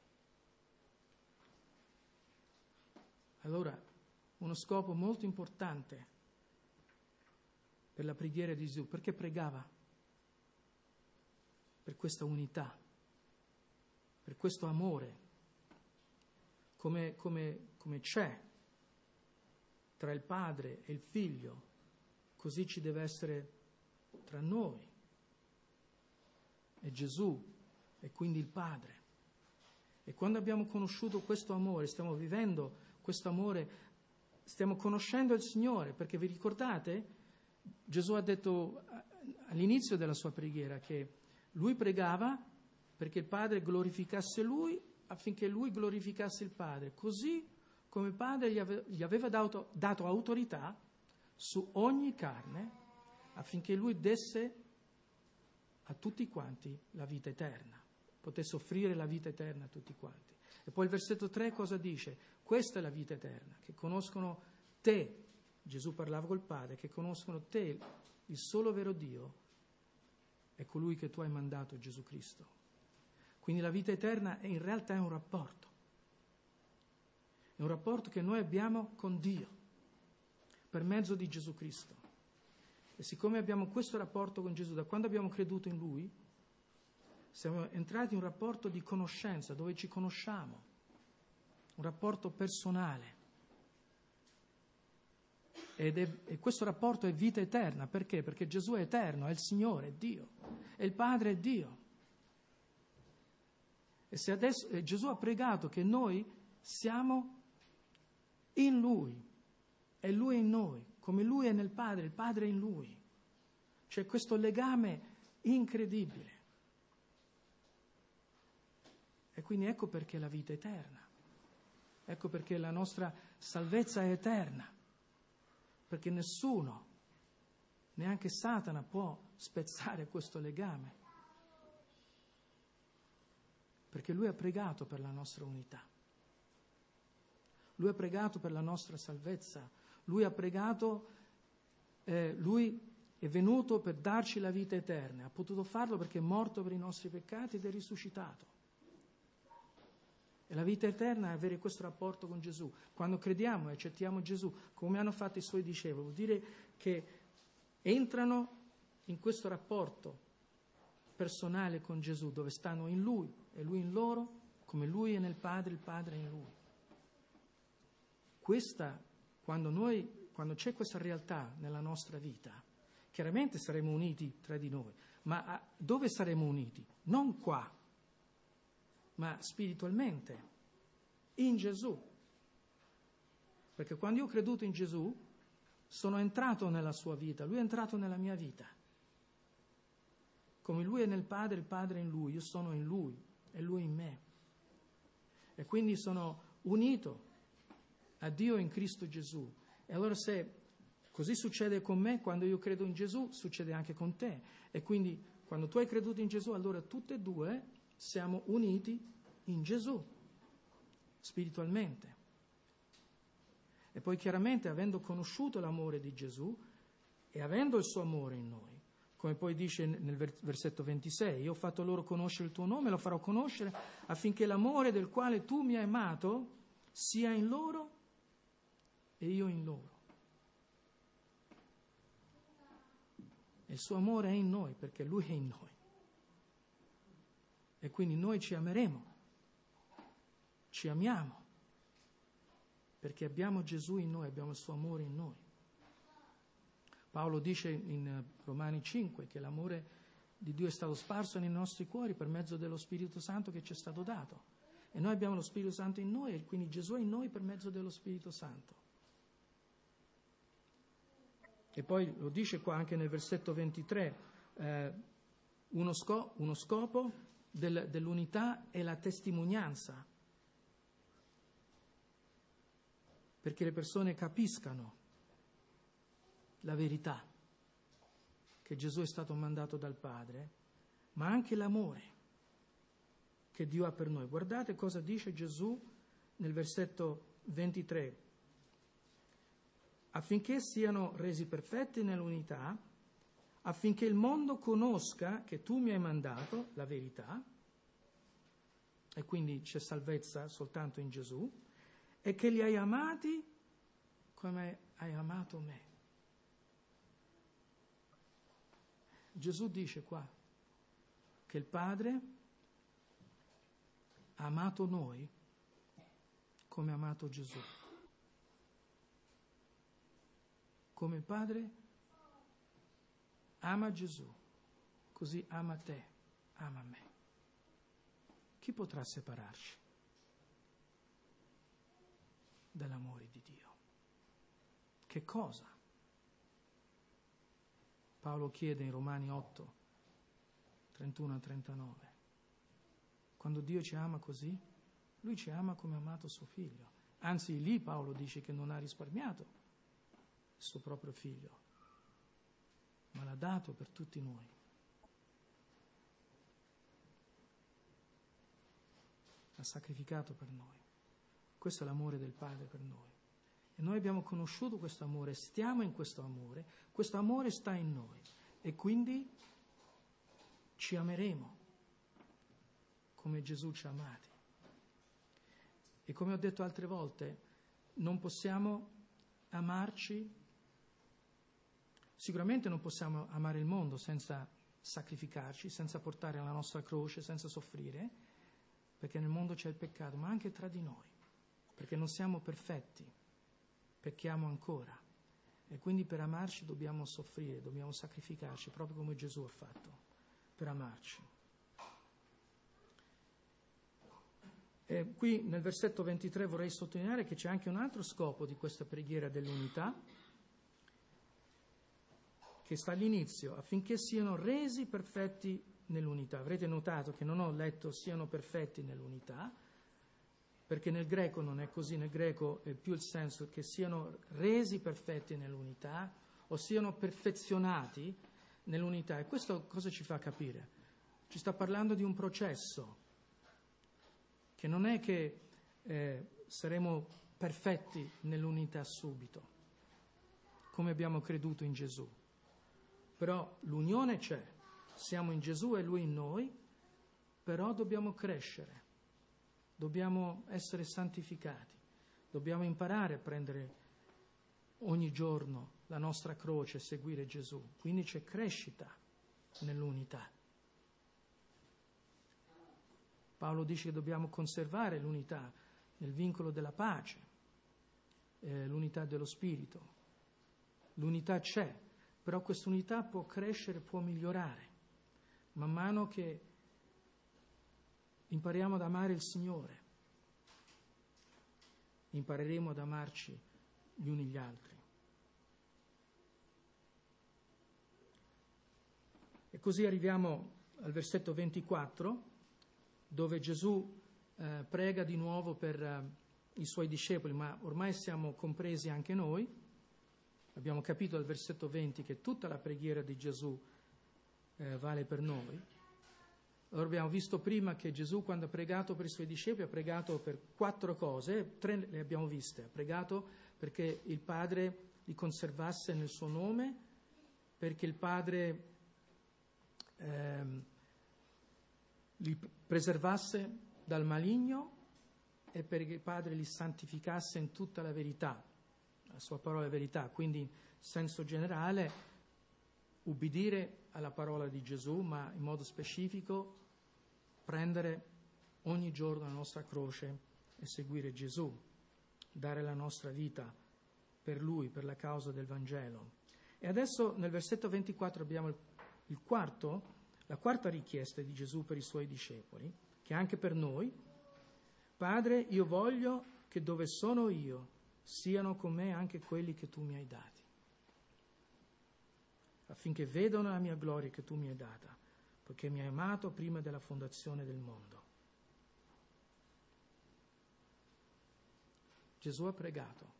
Allora, uno scopo molto importante per la preghiera di Gesù. Perché pregava? per questa unità, per questo amore, come, come, come c'è tra il Padre e il Figlio, così ci deve essere tra noi e Gesù e quindi il Padre. E quando abbiamo conosciuto questo amore, stiamo vivendo questo amore, stiamo conoscendo il Signore, perché vi ricordate? Gesù ha detto all'inizio della sua preghiera che lui pregava perché il Padre glorificasse lui affinché lui glorificasse il Padre, così come il Padre gli, ave- gli aveva dato, dato autorità su ogni carne affinché lui desse a tutti quanti la vita eterna, potesse offrire la vita eterna a tutti quanti. E poi il versetto tre cosa dice? Questa è la vita eterna, che conoscono te, Gesù parlava col Padre, che conoscono te, il solo vero Dio, e colui che tu hai mandato, Gesù Cristo. Quindi la vita eterna è, in realtà è un rapporto, è un rapporto che noi abbiamo con Dio, per mezzo di Gesù Cristo. E siccome abbiamo questo rapporto con Gesù, da quando abbiamo creduto in Lui, siamo entrati in un rapporto di conoscenza, dove ci conosciamo, un rapporto personale. Ed è, e questo rapporto è vita eterna. Perché? Perché Gesù è eterno, è il Signore, è Dio, e il Padre è Dio. E se adesso e Gesù ha pregato che noi siamo in Lui, e Lui è in noi, come Lui è nel Padre, il Padre è in Lui. C'è questo legame incredibile. E quindi ecco perché la vita è eterna. Ecco perché la nostra salvezza è eterna. Perché nessuno, neanche Satana, può spezzare questo legame. Perché Lui ha pregato per la nostra unità. Lui ha pregato per la nostra salvezza. Lui ha pregato, eh, Lui è venuto per darci la vita eterna. Ha potuto farlo perché è morto per i nostri peccati ed è risuscitato. E la vita eterna è avere questo rapporto con Gesù. Quando crediamo e accettiamo Gesù, come hanno fatto i Suoi discepoli, vuol dire che entrano in questo rapporto personale con Gesù, dove stanno in Lui e Lui in loro, come Lui è nel Padre, il Padre è in Lui. Questa, quando noi, quando c'è questa realtà nella nostra vita, chiaramente saremo uniti tra di noi, ma a, dove saremo uniti? Non qua, ma spiritualmente, in Gesù. Perché quando io ho creduto in Gesù, sono entrato nella sua vita, Lui è entrato nella mia vita. Come Lui è nel Padre, il Padre è in Lui, io sono in Lui e Lui in me. E quindi sono unito a Dio in Cristo Gesù. E allora se così succede con me, quando io credo in Gesù, succede anche con te. E quindi quando tu hai creduto in Gesù, allora tutte e due siamo uniti in Gesù, spiritualmente. E poi chiaramente, avendo conosciuto l'amore di Gesù e avendo il suo amore in noi, come poi dice nel versetto ventisei, io ho fatto loro conoscere il tuo nome, lo farò conoscere affinché l'amore del quale tu mi hai amato sia in loro e io in loro. E il suo amore è in noi perché Lui è in noi. E quindi noi ci ameremo, ci amiamo, perché abbiamo Gesù in noi, abbiamo il suo amore in noi. Paolo dice in Romani cinque che l'amore di Dio è stato sparso nei nostri cuori per mezzo dello Spirito Santo che ci è stato dato. E noi abbiamo lo Spirito Santo in noi, e quindi Gesù è in noi per mezzo dello Spirito Santo. E poi lo dice qua anche nel versetto ventitré, eh, uno, sco- uno scopo del, dell'unità è la testimonianza, perché le persone capiscano la verità, che Gesù è stato mandato dal Padre, ma anche l'amore che Dio ha per noi. Guardate cosa dice Gesù nel versetto ventitré. Affinché siano resi perfetti nell'unità, affinché il mondo conosca che tu mi hai mandato, la verità, e quindi c'è salvezza soltanto in Gesù, e che li hai amati come hai amato me. Gesù dice qua che il Padre ha amato noi come ha amato Gesù. Come il Padre ama Gesù, così ama te, ama me. Chi potrà separarci dall'amore di Dio? Che cosa? Paolo chiede in Romani otto, trentuno a trentanove. Quando Dio ci ama così, Lui ci ama come ha amato suo figlio. Anzi, lì Paolo dice che non ha risparmiato il suo proprio figlio, ma l'ha dato per tutti noi. L'ha sacrificato per noi. Questo è l'amore del Padre per noi. E noi abbiamo conosciuto questo amore, stiamo in questo amore, questo amore sta in noi e quindi ci ameremo come Gesù ci ha amati. E come ho detto altre volte, non possiamo amarci, sicuramente non possiamo amare il mondo senza sacrificarci, senza portare la nostra croce, senza soffrire, perché nel mondo c'è il peccato, ma anche tra di noi, perché non siamo perfetti, pecchiamo ancora. E quindi per amarci dobbiamo soffrire, dobbiamo sacrificarci, proprio come Gesù ha fatto, per amarci. E qui nel versetto ventitré vorrei sottolineare che c'è anche un altro scopo di questa preghiera dell'unità, che sta all'inizio, affinché siano resi perfetti nell'unità. Avrete notato che non ho letto siano perfetti nell'unità, perché nel greco non è così, nel greco è più il senso che siano resi perfetti nell'unità o siano perfezionati nell'unità. E questo cosa ci fa capire? Ci sta parlando di un processo, che non è che eh, saremo perfetti nell'unità subito, come abbiamo creduto in Gesù. Però l'unione c'è, siamo in Gesù e Lui in noi, però dobbiamo crescere, dobbiamo essere santificati, dobbiamo imparare a prendere ogni giorno la nostra croce e seguire Gesù. Quindi c'è crescita nell'unità. Paolo dice che dobbiamo conservare l'unità nel vincolo della pace, eh, l'unità dello spirito. L'unità c'è, però quest'unità può crescere, può migliorare. Man mano che impariamo ad amare il Signore, impareremo ad amarci gli uni gli altri. E così arriviamo al versetto ventiquattro, dove Gesù eh, prega di nuovo per eh, i Suoi discepoli, ma ormai siamo compresi anche noi. Abbiamo capito dal versetto venti che tutta la preghiera di Gesù eh, vale per noi. Allora abbiamo visto prima che Gesù, quando ha pregato per i Suoi discepoli, ha pregato per quattro cose, tre le abbiamo viste. Ha pregato perché il Padre li conservasse nel suo nome, perché il Padre ehm, li preservasse dal maligno e perché il Padre li santificasse in tutta la verità. La sua parola è verità, quindi in senso generale ubbidire alla parola di Gesù, ma in modo specifico prendere ogni giorno la nostra croce e seguire Gesù, dare la nostra vita per Lui, per la causa del Vangelo. E adesso nel versetto ventiquattro abbiamo il, il quarto, la quarta richiesta di Gesù per i Suoi discepoli, che è anche per noi. Padre, io voglio che dove sono io siano con me anche quelli che tu mi hai dati, affinché vedano la mia gloria che tu mi hai data, poiché mi hai amato prima della fondazione del mondo. Gesù ha pregato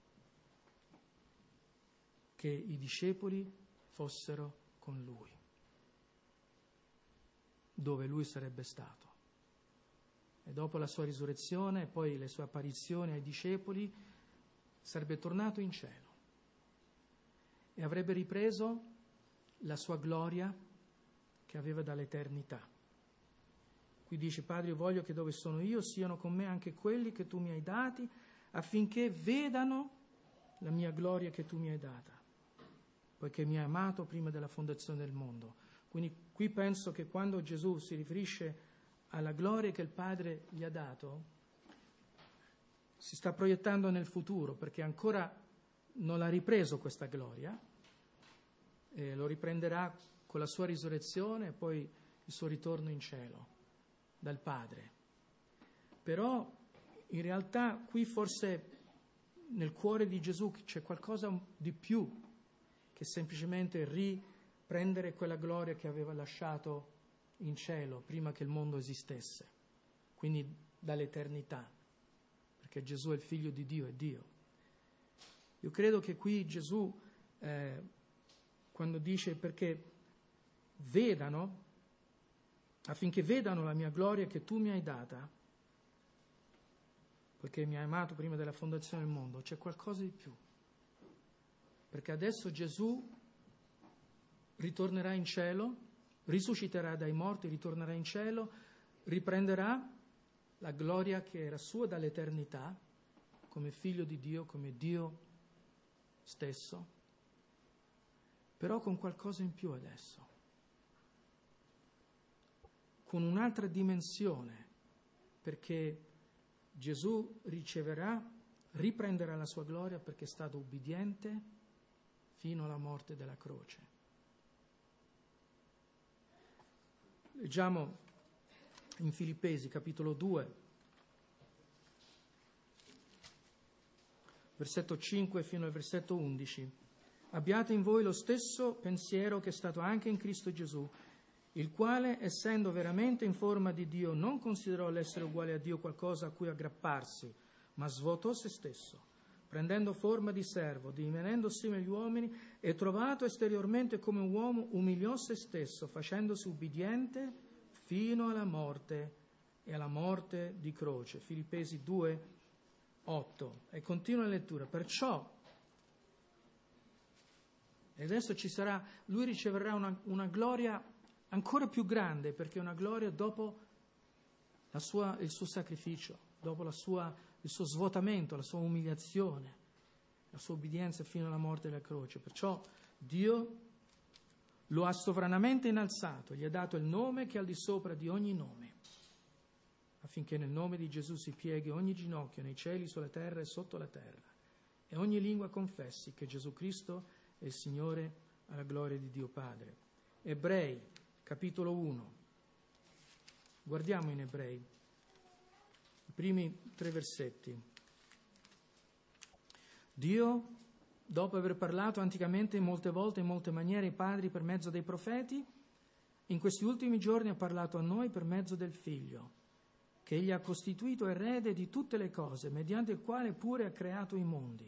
che i discepoli fossero con Lui, dove Lui sarebbe stato. E dopo la sua risurrezione e poi le sue apparizioni ai discepoli, sarebbe tornato in cielo e avrebbe ripreso la sua gloria che aveva dall'eternità. Qui dice: Padre, io voglio che dove sono io siano con me anche quelli che tu mi hai dati, affinché vedano la mia gloria che tu mi hai data, poiché mi hai amato prima della fondazione del mondo. Quindi qui penso che quando Gesù si riferisce alla gloria che il Padre gli ha dato, si sta proiettando nel futuro, perché ancora non l'ha ripreso questa gloria, e lo riprenderà con la sua risurrezione e poi il suo ritorno in cielo dal Padre. Però in realtà qui forse nel cuore di Gesù c'è qualcosa di più che semplicemente riprendere quella gloria che aveva lasciato in cielo prima che il mondo esistesse, quindi dall'eternità, perché Gesù è il figlio di Dio, è Dio. Io credo che qui Gesù, eh, quando dice perché vedano, affinché vedano la mia gloria che tu mi hai data, poiché mi hai amato prima della fondazione del mondo, c'è qualcosa di più. Perché adesso Gesù ritornerà in cielo, risusciterà dai morti, ritornerà in cielo, riprenderà la gloria che era sua dall'eternità, come figlio di Dio, come Dio stesso, però con qualcosa in più adesso, con un'altra dimensione, perché Gesù riceverà, riprenderà la sua gloria perché è stato ubbidiente fino alla morte della croce. Leggiamo in Filippesi capitolo due, versetto cinque fino al versetto undici. Abbiate in voi lo stesso pensiero che è stato anche in Cristo Gesù, il quale, essendo veramente in forma di Dio, non considerò l'essere uguale a Dio qualcosa a cui aggrapparsi, ma svuotò se stesso, prendendo forma di servo, divenendo simile agli uomini, e trovato esteriormente come un uomo, umiliò se stesso, facendosi ubbidiente fino alla morte e alla morte di croce. Filippesi due, otto. E continua la lettura. Perciò, e adesso ci sarà, lui riceverà una, una gloria ancora più grande, perché è una gloria dopo la sua, il suo sacrificio, dopo la sua, il suo svuotamento, la sua umiliazione, la sua obbedienza fino alla morte della croce. Perciò Dio lo ha sovranamente innalzato, gli ha dato il nome che è al di sopra di ogni nome, affinché nel nome di Gesù si pieghi ogni ginocchio nei cieli, sulla terra e sotto la terra, e ogni lingua confessi che Gesù Cristo è il Signore, alla gloria di Dio Padre. Ebrei capitolo uno. Guardiamo in Ebrei, i primi tre versetti. Dio, dopo aver parlato anticamente molte volte, in molte maniere, ai padri per mezzo dei profeti, in questi ultimi giorni ha parlato a noi per mezzo del Figlio, che Egli ha costituito erede di tutte le cose, mediante il quale pure ha creato i mondi.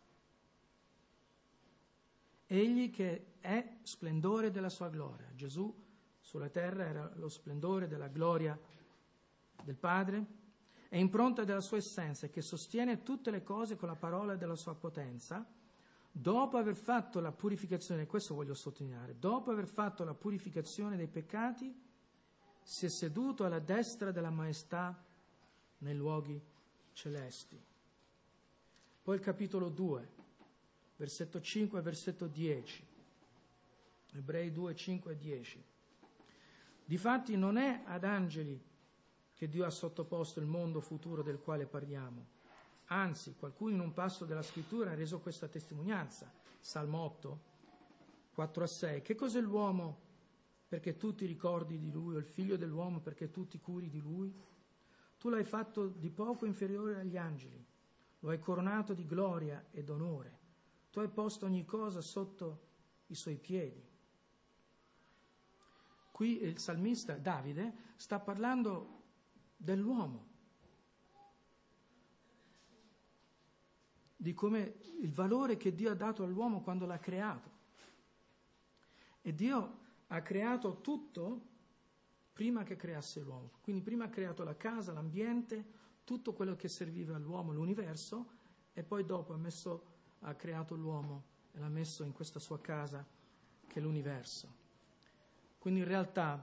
Egli che è splendore della sua gloria. Gesù sulla terra era lo splendore della gloria del Padre, è impronta della sua essenza, che sostiene tutte le cose con la parola della sua potenza, dopo aver fatto la purificazione, questo voglio sottolineare, dopo aver fatto la purificazione dei peccati, si è seduto alla destra della maestà nei luoghi celesti. Poi il capitolo due, versetto cinque e versetto dieci. Ebrei due, cinque e dieci. Difatti non è ad angeli che Dio ha sottoposto il mondo futuro del quale parliamo. Anzi, qualcuno in un passo della scrittura ha reso questa testimonianza. Salmo otto, quattro a sei. Che cos'è l'uomo perché tu ti ricordi di lui, o il figlio dell'uomo perché tu ti curi di lui? Tu l'hai fatto di poco inferiore agli angeli, lo hai coronato di gloria ed onore. Tu hai posto ogni cosa sotto i suoi piedi. Qui il salmista Davide sta parlando dell'uomo, di come il valore che Dio ha dato all'uomo quando l'ha creato. E Dio ha creato tutto prima che creasse l'uomo. Quindi prima ha creato la casa, l'ambiente, tutto quello che serviva all'uomo, l'universo, e poi dopo ha, messo, ha creato l'uomo e l'ha messo in questa sua casa che è l'universo. Quindi in realtà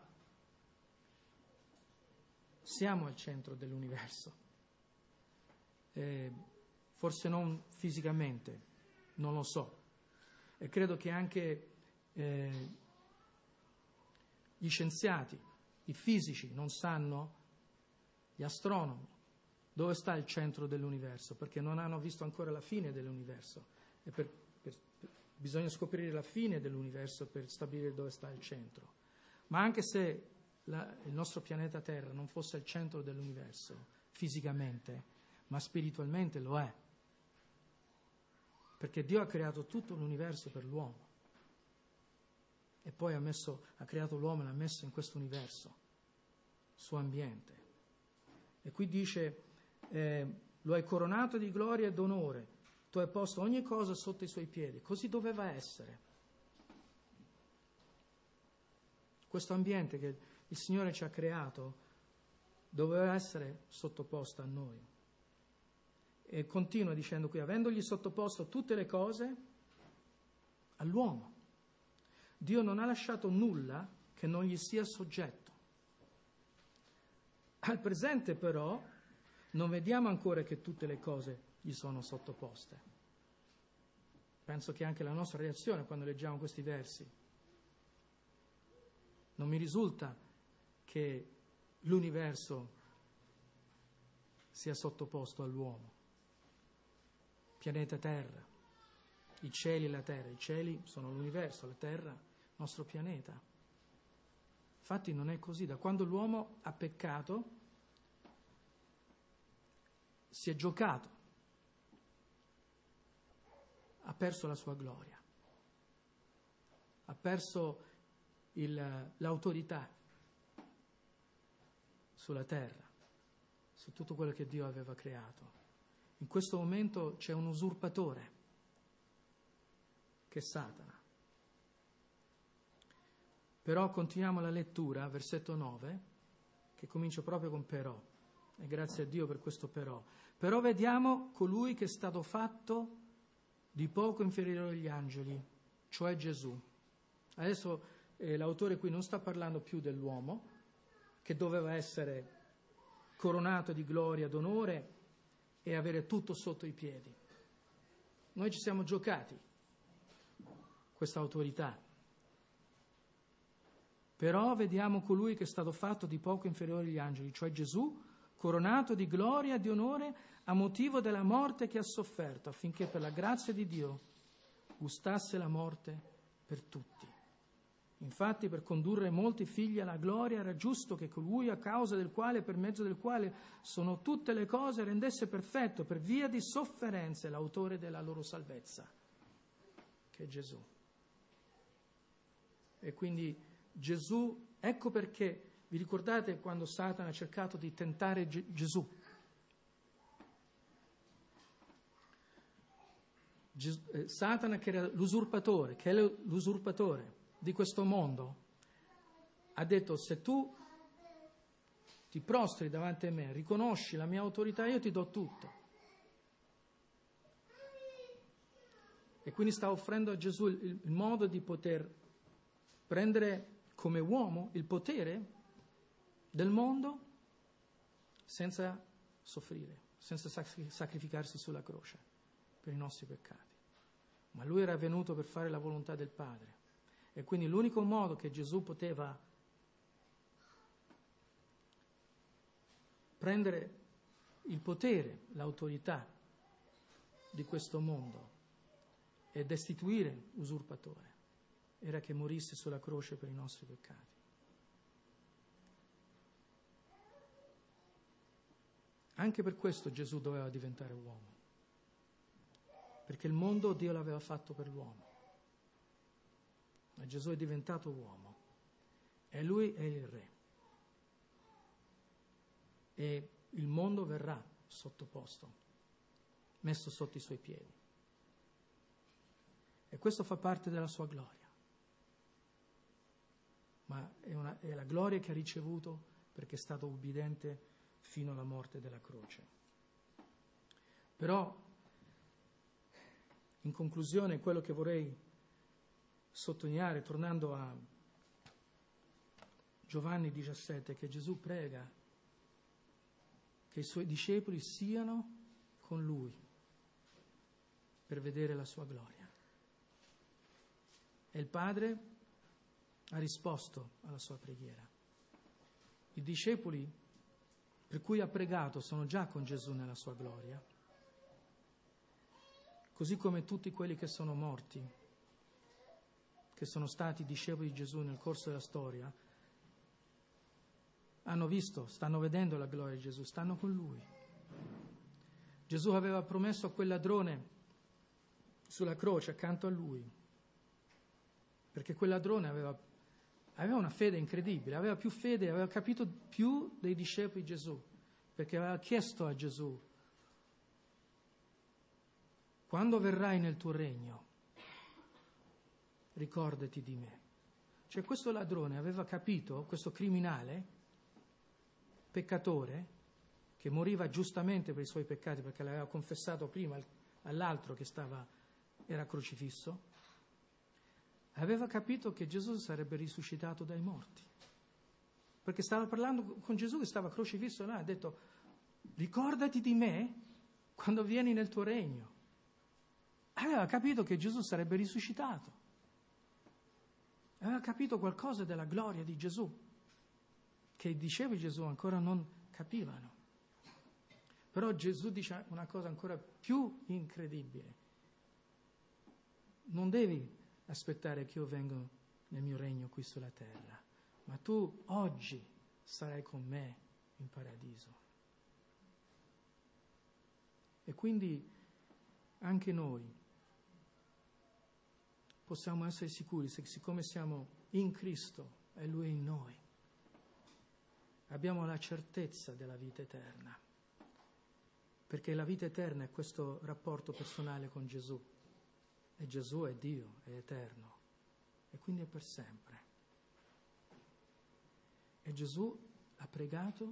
siamo al centro dell'universo, eh, forse non fisicamente, non lo so, e credo che anche eh, Gli scienziati, i fisici non sanno, gli astronomi, dove sta il centro dell'universo, perché non hanno visto ancora la fine dell'universo. E per, per, per, bisogna scoprire la fine dell'universo per stabilire dove sta il centro. Ma anche se la, il nostro pianeta Terra non fosse il centro dell'universo, fisicamente, ma spiritualmente lo è. Perché Dio ha creato tutto l'universo per l'uomo. E poi ha, messo, ha creato l'uomo e l'ha messo in questo universo, suo ambiente. E qui dice, eh, lo hai coronato di gloria e d'onore, tu hai posto ogni cosa sotto i suoi piedi. Così doveva essere. Questo ambiente che il Signore ci ha creato doveva essere sottoposto a noi. E continua dicendo qui, avendogli sottoposto tutte le cose all'uomo. Dio non ha lasciato nulla che non gli sia soggetto. Al presente però non vediamo ancora che tutte le cose gli sono sottoposte. Penso che anche la nostra reazione quando leggiamo questi versi, non mi risulta che l'universo sia sottoposto all'uomo. Pianeta Terra, i cieli e la terra. I cieli sono l'universo, la terra il nostro pianeta. Infatti non è così. Da quando l'uomo ha peccato si è giocato, ha perso la sua gloria, ha perso il, l'autorità sulla terra, su tutto quello che Dio aveva creato. In questo momento c'è un usurpatore che è Satana. Però continuiamo la lettura, versetto nove, che comincia proprio con però, e grazie a Dio per questo però. Però vediamo colui che è stato fatto di poco inferiore agli angeli, cioè Gesù. Adesso eh, l'autore qui non sta parlando più dell'uomo, che doveva essere coronato di gloria, d'onore e avere tutto sotto i piedi. Noi ci siamo giocati questa autorità. Però vediamo colui che è stato fatto di poco inferiore agli angeli, cioè Gesù, coronato di gloria e di onore a motivo della morte che ha sofferto, affinché per la grazia di Dio gustasse la morte per tutti. Infatti, per condurre molti figli alla gloria era giusto che colui a causa del quale, per mezzo del quale sono tutte le cose, rendesse perfetto per via di sofferenze l'autore della loro salvezza, che è Gesù. E quindi Gesù, ecco perché, vi ricordate quando Satana ha cercato di tentare G- Gesù? Ges- eh, Satana, che era l'usurpatore, che è l'usurpatore di questo mondo, ha detto: se tu ti prostri davanti a me, riconosci la mia autorità, io ti do tutto. E quindi sta offrendo a Gesù il, il modo di poter prendere come uomo il potere del mondo senza soffrire, senza sacrificarsi sulla croce per i nostri peccati. Ma lui era venuto per fare la volontà del Padre. E quindi l'unico modo che Gesù poteva prendere il potere, l'autorità di questo mondo e destituire l'usurpatore era che morisse sulla croce per i nostri peccati. Anche per questo Gesù doveva diventare uomo, perché il mondo Dio l'aveva fatto per l'uomo. Ma Gesù è diventato uomo e lui è il re. E il mondo verrà sottoposto, messo sotto i suoi piedi. E questo fa parte della sua gloria. Ma è, una, è la gloria che ha ricevuto perché è stato ubbidiente fino alla morte della croce. Però, in conclusione, quello che vorrei sottolineare, tornando a Giovanni diciassette, che Gesù prega che i suoi discepoli siano con lui per vedere la sua gloria. E il Padre ha risposto alla sua preghiera. I discepoli per cui ha pregato sono già con Gesù nella sua gloria, così come tutti quelli che sono morti, che sono stati discepoli di Gesù nel corso della storia, hanno visto, stanno vedendo la gloria di Gesù, stanno con Lui. Gesù aveva promesso a quel ladrone sulla croce accanto a Lui, perché quel ladrone aveva, aveva una fede incredibile, aveva più fede, aveva capito più dei discepoli di Gesù, perché aveva chiesto a Gesù: quando verrai nel tuo regno, ricordati di me. Cioè questo ladrone aveva capito, questo criminale, peccatore, che moriva giustamente per i suoi peccati, perché l'aveva confessato prima all'altro che stava, era crocifisso, aveva capito che Gesù sarebbe risuscitato dai morti, perché stava parlando con Gesù che stava crocifisso là, ha detto: ricordati di me quando vieni nel tuo regno. Aveva capito che Gesù sarebbe risuscitato, aveva capito qualcosa della gloria di Gesù che i discepoli di Gesù ancora non capivano. Però Gesù dice una cosa ancora più incredibile: non devi aspettare che io venga nel mio regno qui sulla terra, ma tu oggi sarai con me in paradiso. E quindi anche noi possiamo essere sicuri, se, siccome siamo in Cristo e Lui in noi, abbiamo la certezza della vita eterna, perché la vita eterna è questo rapporto personale con Gesù, e Gesù è Dio, è eterno, e quindi è per sempre. E Gesù ha pregato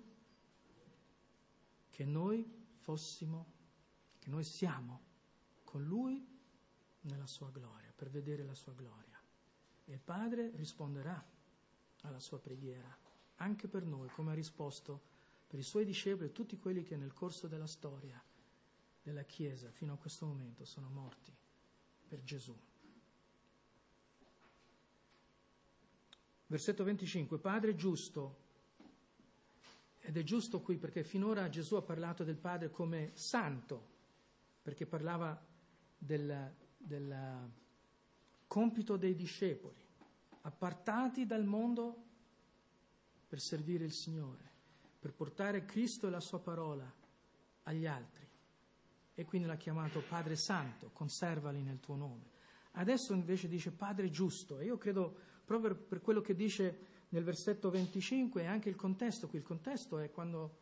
che noi fossimo, che noi siamo con Lui nella sua gloria, per vedere la sua gloria. E il Padre risponderà alla sua preghiera, anche per noi, come ha risposto per i Suoi discepoli e tutti quelli che nel corso della storia della Chiesa fino a questo momento sono morti per Gesù. Versetto venticinque, Padre giusto, ed è giusto qui perché finora Gesù ha parlato del Padre come santo, perché parlava del, del compito dei discepoli, appartati dal mondo per servire il Signore, per portare Cristo e la sua parola agli altri. E quindi l'ha chiamato Padre Santo, conservali nel tuo nome. Adesso invece dice Padre giusto, e io credo proprio per quello che dice nel versetto venticinque e anche il contesto qui. Il contesto è quando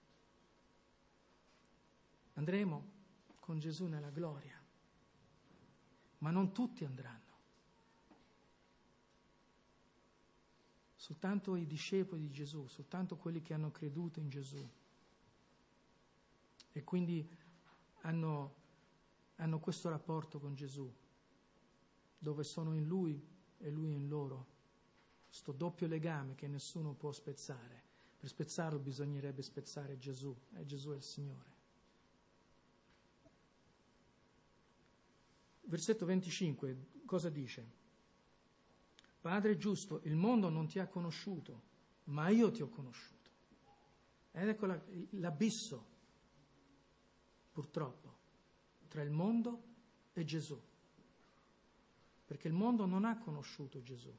andremo con Gesù nella gloria, ma non tutti andranno. Soltanto i discepoli di Gesù, soltanto quelli che hanno creduto in Gesù. E quindi hanno, hanno questo rapporto con Gesù, dove sono in Lui e Lui in loro. Sto doppio legame che nessuno può spezzare. Per spezzarlo bisognerebbe spezzare Gesù, e Gesù è il Signore. Versetto venticinque, cosa dice? Padre giusto, il mondo non ti ha conosciuto, ma io ti ho conosciuto. Ed ecco la, l'abisso, purtroppo, tra il mondo e Gesù. Perché il mondo non ha conosciuto Gesù.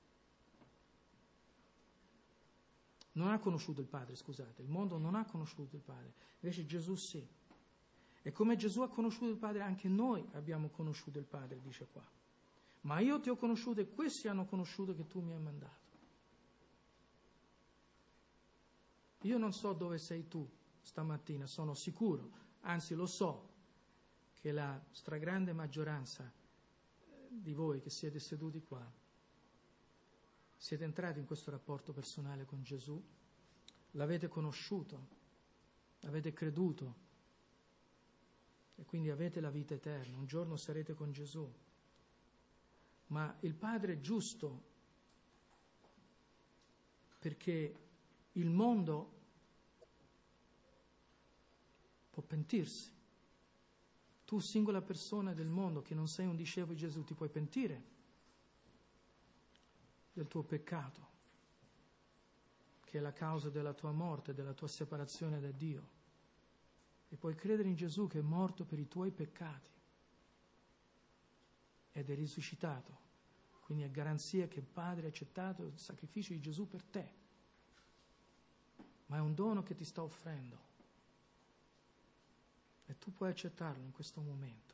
Non ha conosciuto il Padre, scusate. Il mondo non ha conosciuto il Padre. Invece Gesù sì. E come Gesù ha conosciuto il Padre, anche noi abbiamo conosciuto il Padre, dice qua. Ma io ti ho conosciuto e questi hanno conosciuto che tu mi hai mandato. Io non so dove sei tu stamattina, sono sicuro, anzi lo so, che la stragrande maggioranza di voi che siete seduti qua siete entrati in questo rapporto personale con Gesù, l'avete conosciuto, avete creduto e quindi avete la vita eterna, un giorno sarete con Gesù. Ma il Padre è giusto perché il mondo può pentirsi. Tu, singola persona del mondo che non sei un discepolo di Gesù, ti puoi pentire. del tuo peccato, che è la causa della tua morte, della tua separazione da Dio, e puoi credere in Gesù che è morto per i tuoi peccati ed è risuscitato, quindi è garanzia che il Padre ha accettato il sacrificio di Gesù per te, ma è un dono che ti sta offrendo e tu puoi accettarlo in questo momento.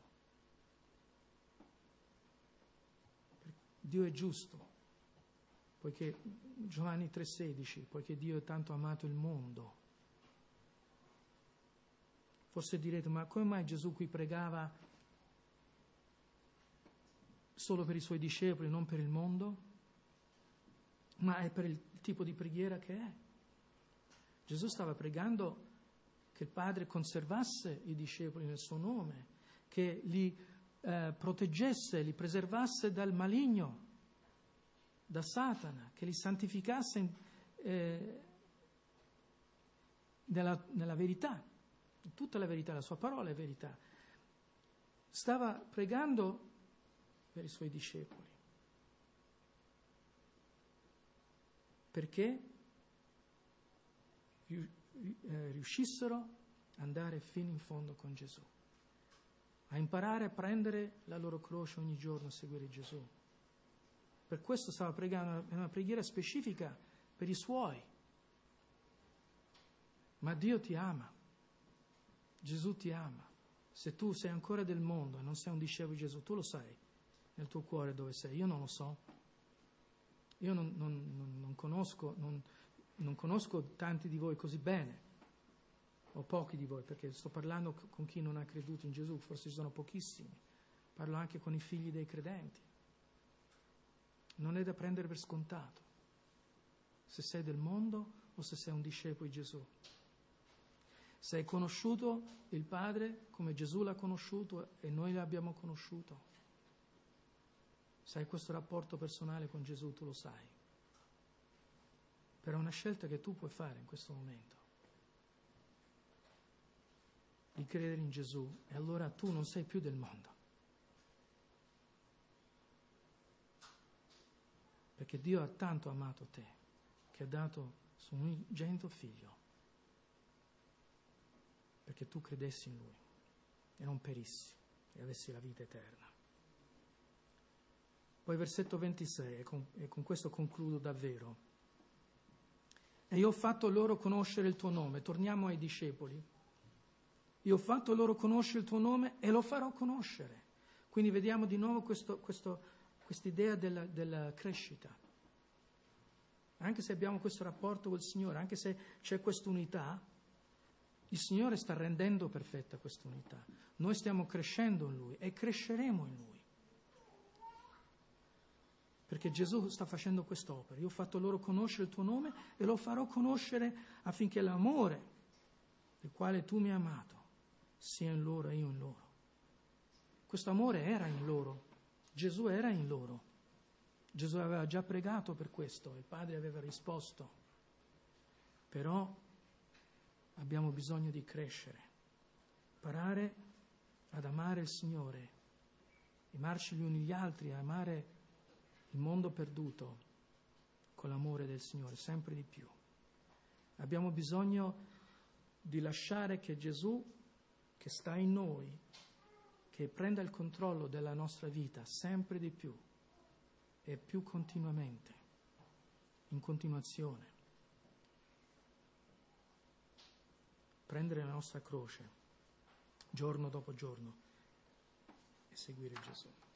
Dio è giusto, poiché Giovanni tre sedici, poiché Dio ha tanto amato il mondo. Forse direte, ma come mai Gesù qui pregava solo per i suoi discepoli, non per il mondo? Ma è per il tipo di preghiera che è. Gesù stava pregando che il Padre conservasse i discepoli nel suo nome, che li eh, proteggesse, li preservasse dal maligno, da Satana, che li santificasse in, eh, nella, nella verità. Tutta la verità, la sua parola è verità. Stava pregando per i suoi discepoli. Perché riuscissero ad andare fino in fondo con Gesù, a imparare a prendere la loro croce ogni giorno, a seguire Gesù. Per questo stava pregando una preghiera specifica per i suoi. Ma Dio ti ama. Gesù ti ama. Se tu sei ancora del mondo e non sei un discepolo di Gesù, tu lo sai nel tuo cuore dove sei. Io non lo so. Io non, non, non, non, conosco, non, non conosco tanti di voi così bene, o pochi di voi, perché sto parlando con chi non ha creduto in Gesù, forse ci sono pochissimi. Parlo anche con i figli dei credenti. Non è da prendere per scontato se sei del mondo o se sei un discepolo di Gesù. Se hai conosciuto il Padre come Gesù l'ha conosciuto e noi l'abbiamo conosciuto, se hai questo rapporto personale con Gesù, tu lo sai. Però è una scelta che tu puoi fare in questo momento, di credere in Gesù, e allora tu non sei più del mondo. Perché Dio ha tanto amato te, che ha dato suo unigenito figlio, perché tu credessi in Lui e non perissi e avessi la vita eterna. Poi versetto ventisei, e con, e con questo concludo davvero. E io ho fatto loro conoscere il tuo nome. Torniamo ai discepoli. Io ho fatto loro conoscere il tuo nome e lo farò conoscere. Quindi vediamo di nuovo questo, questo, quest'idea della, della crescita. Anche se abbiamo questo rapporto col Signore, anche se c'è quest'unità, il Signore sta rendendo perfetta quest'unità. Noi stiamo crescendo in Lui e cresceremo in Lui. Perché Gesù sta facendo quest'opera. Io ho fatto loro conoscere il tuo nome e lo farò conoscere affinché l'amore del quale tu mi hai amato sia in loro e io in loro. Questo amore era in loro. Gesù era in loro. Gesù aveva già pregato per questo, il Padre aveva risposto. Però abbiamo bisogno di crescere, imparare ad amare il Signore, amarci gli uni gli altri, amare il mondo perduto con l'amore del Signore, sempre di più. Abbiamo bisogno di lasciare che Gesù, che sta in noi, che prenda il controllo della nostra vita sempre di più e più continuamente, in continuazione. Prendere la nostra croce giorno dopo giorno e seguire Gesù.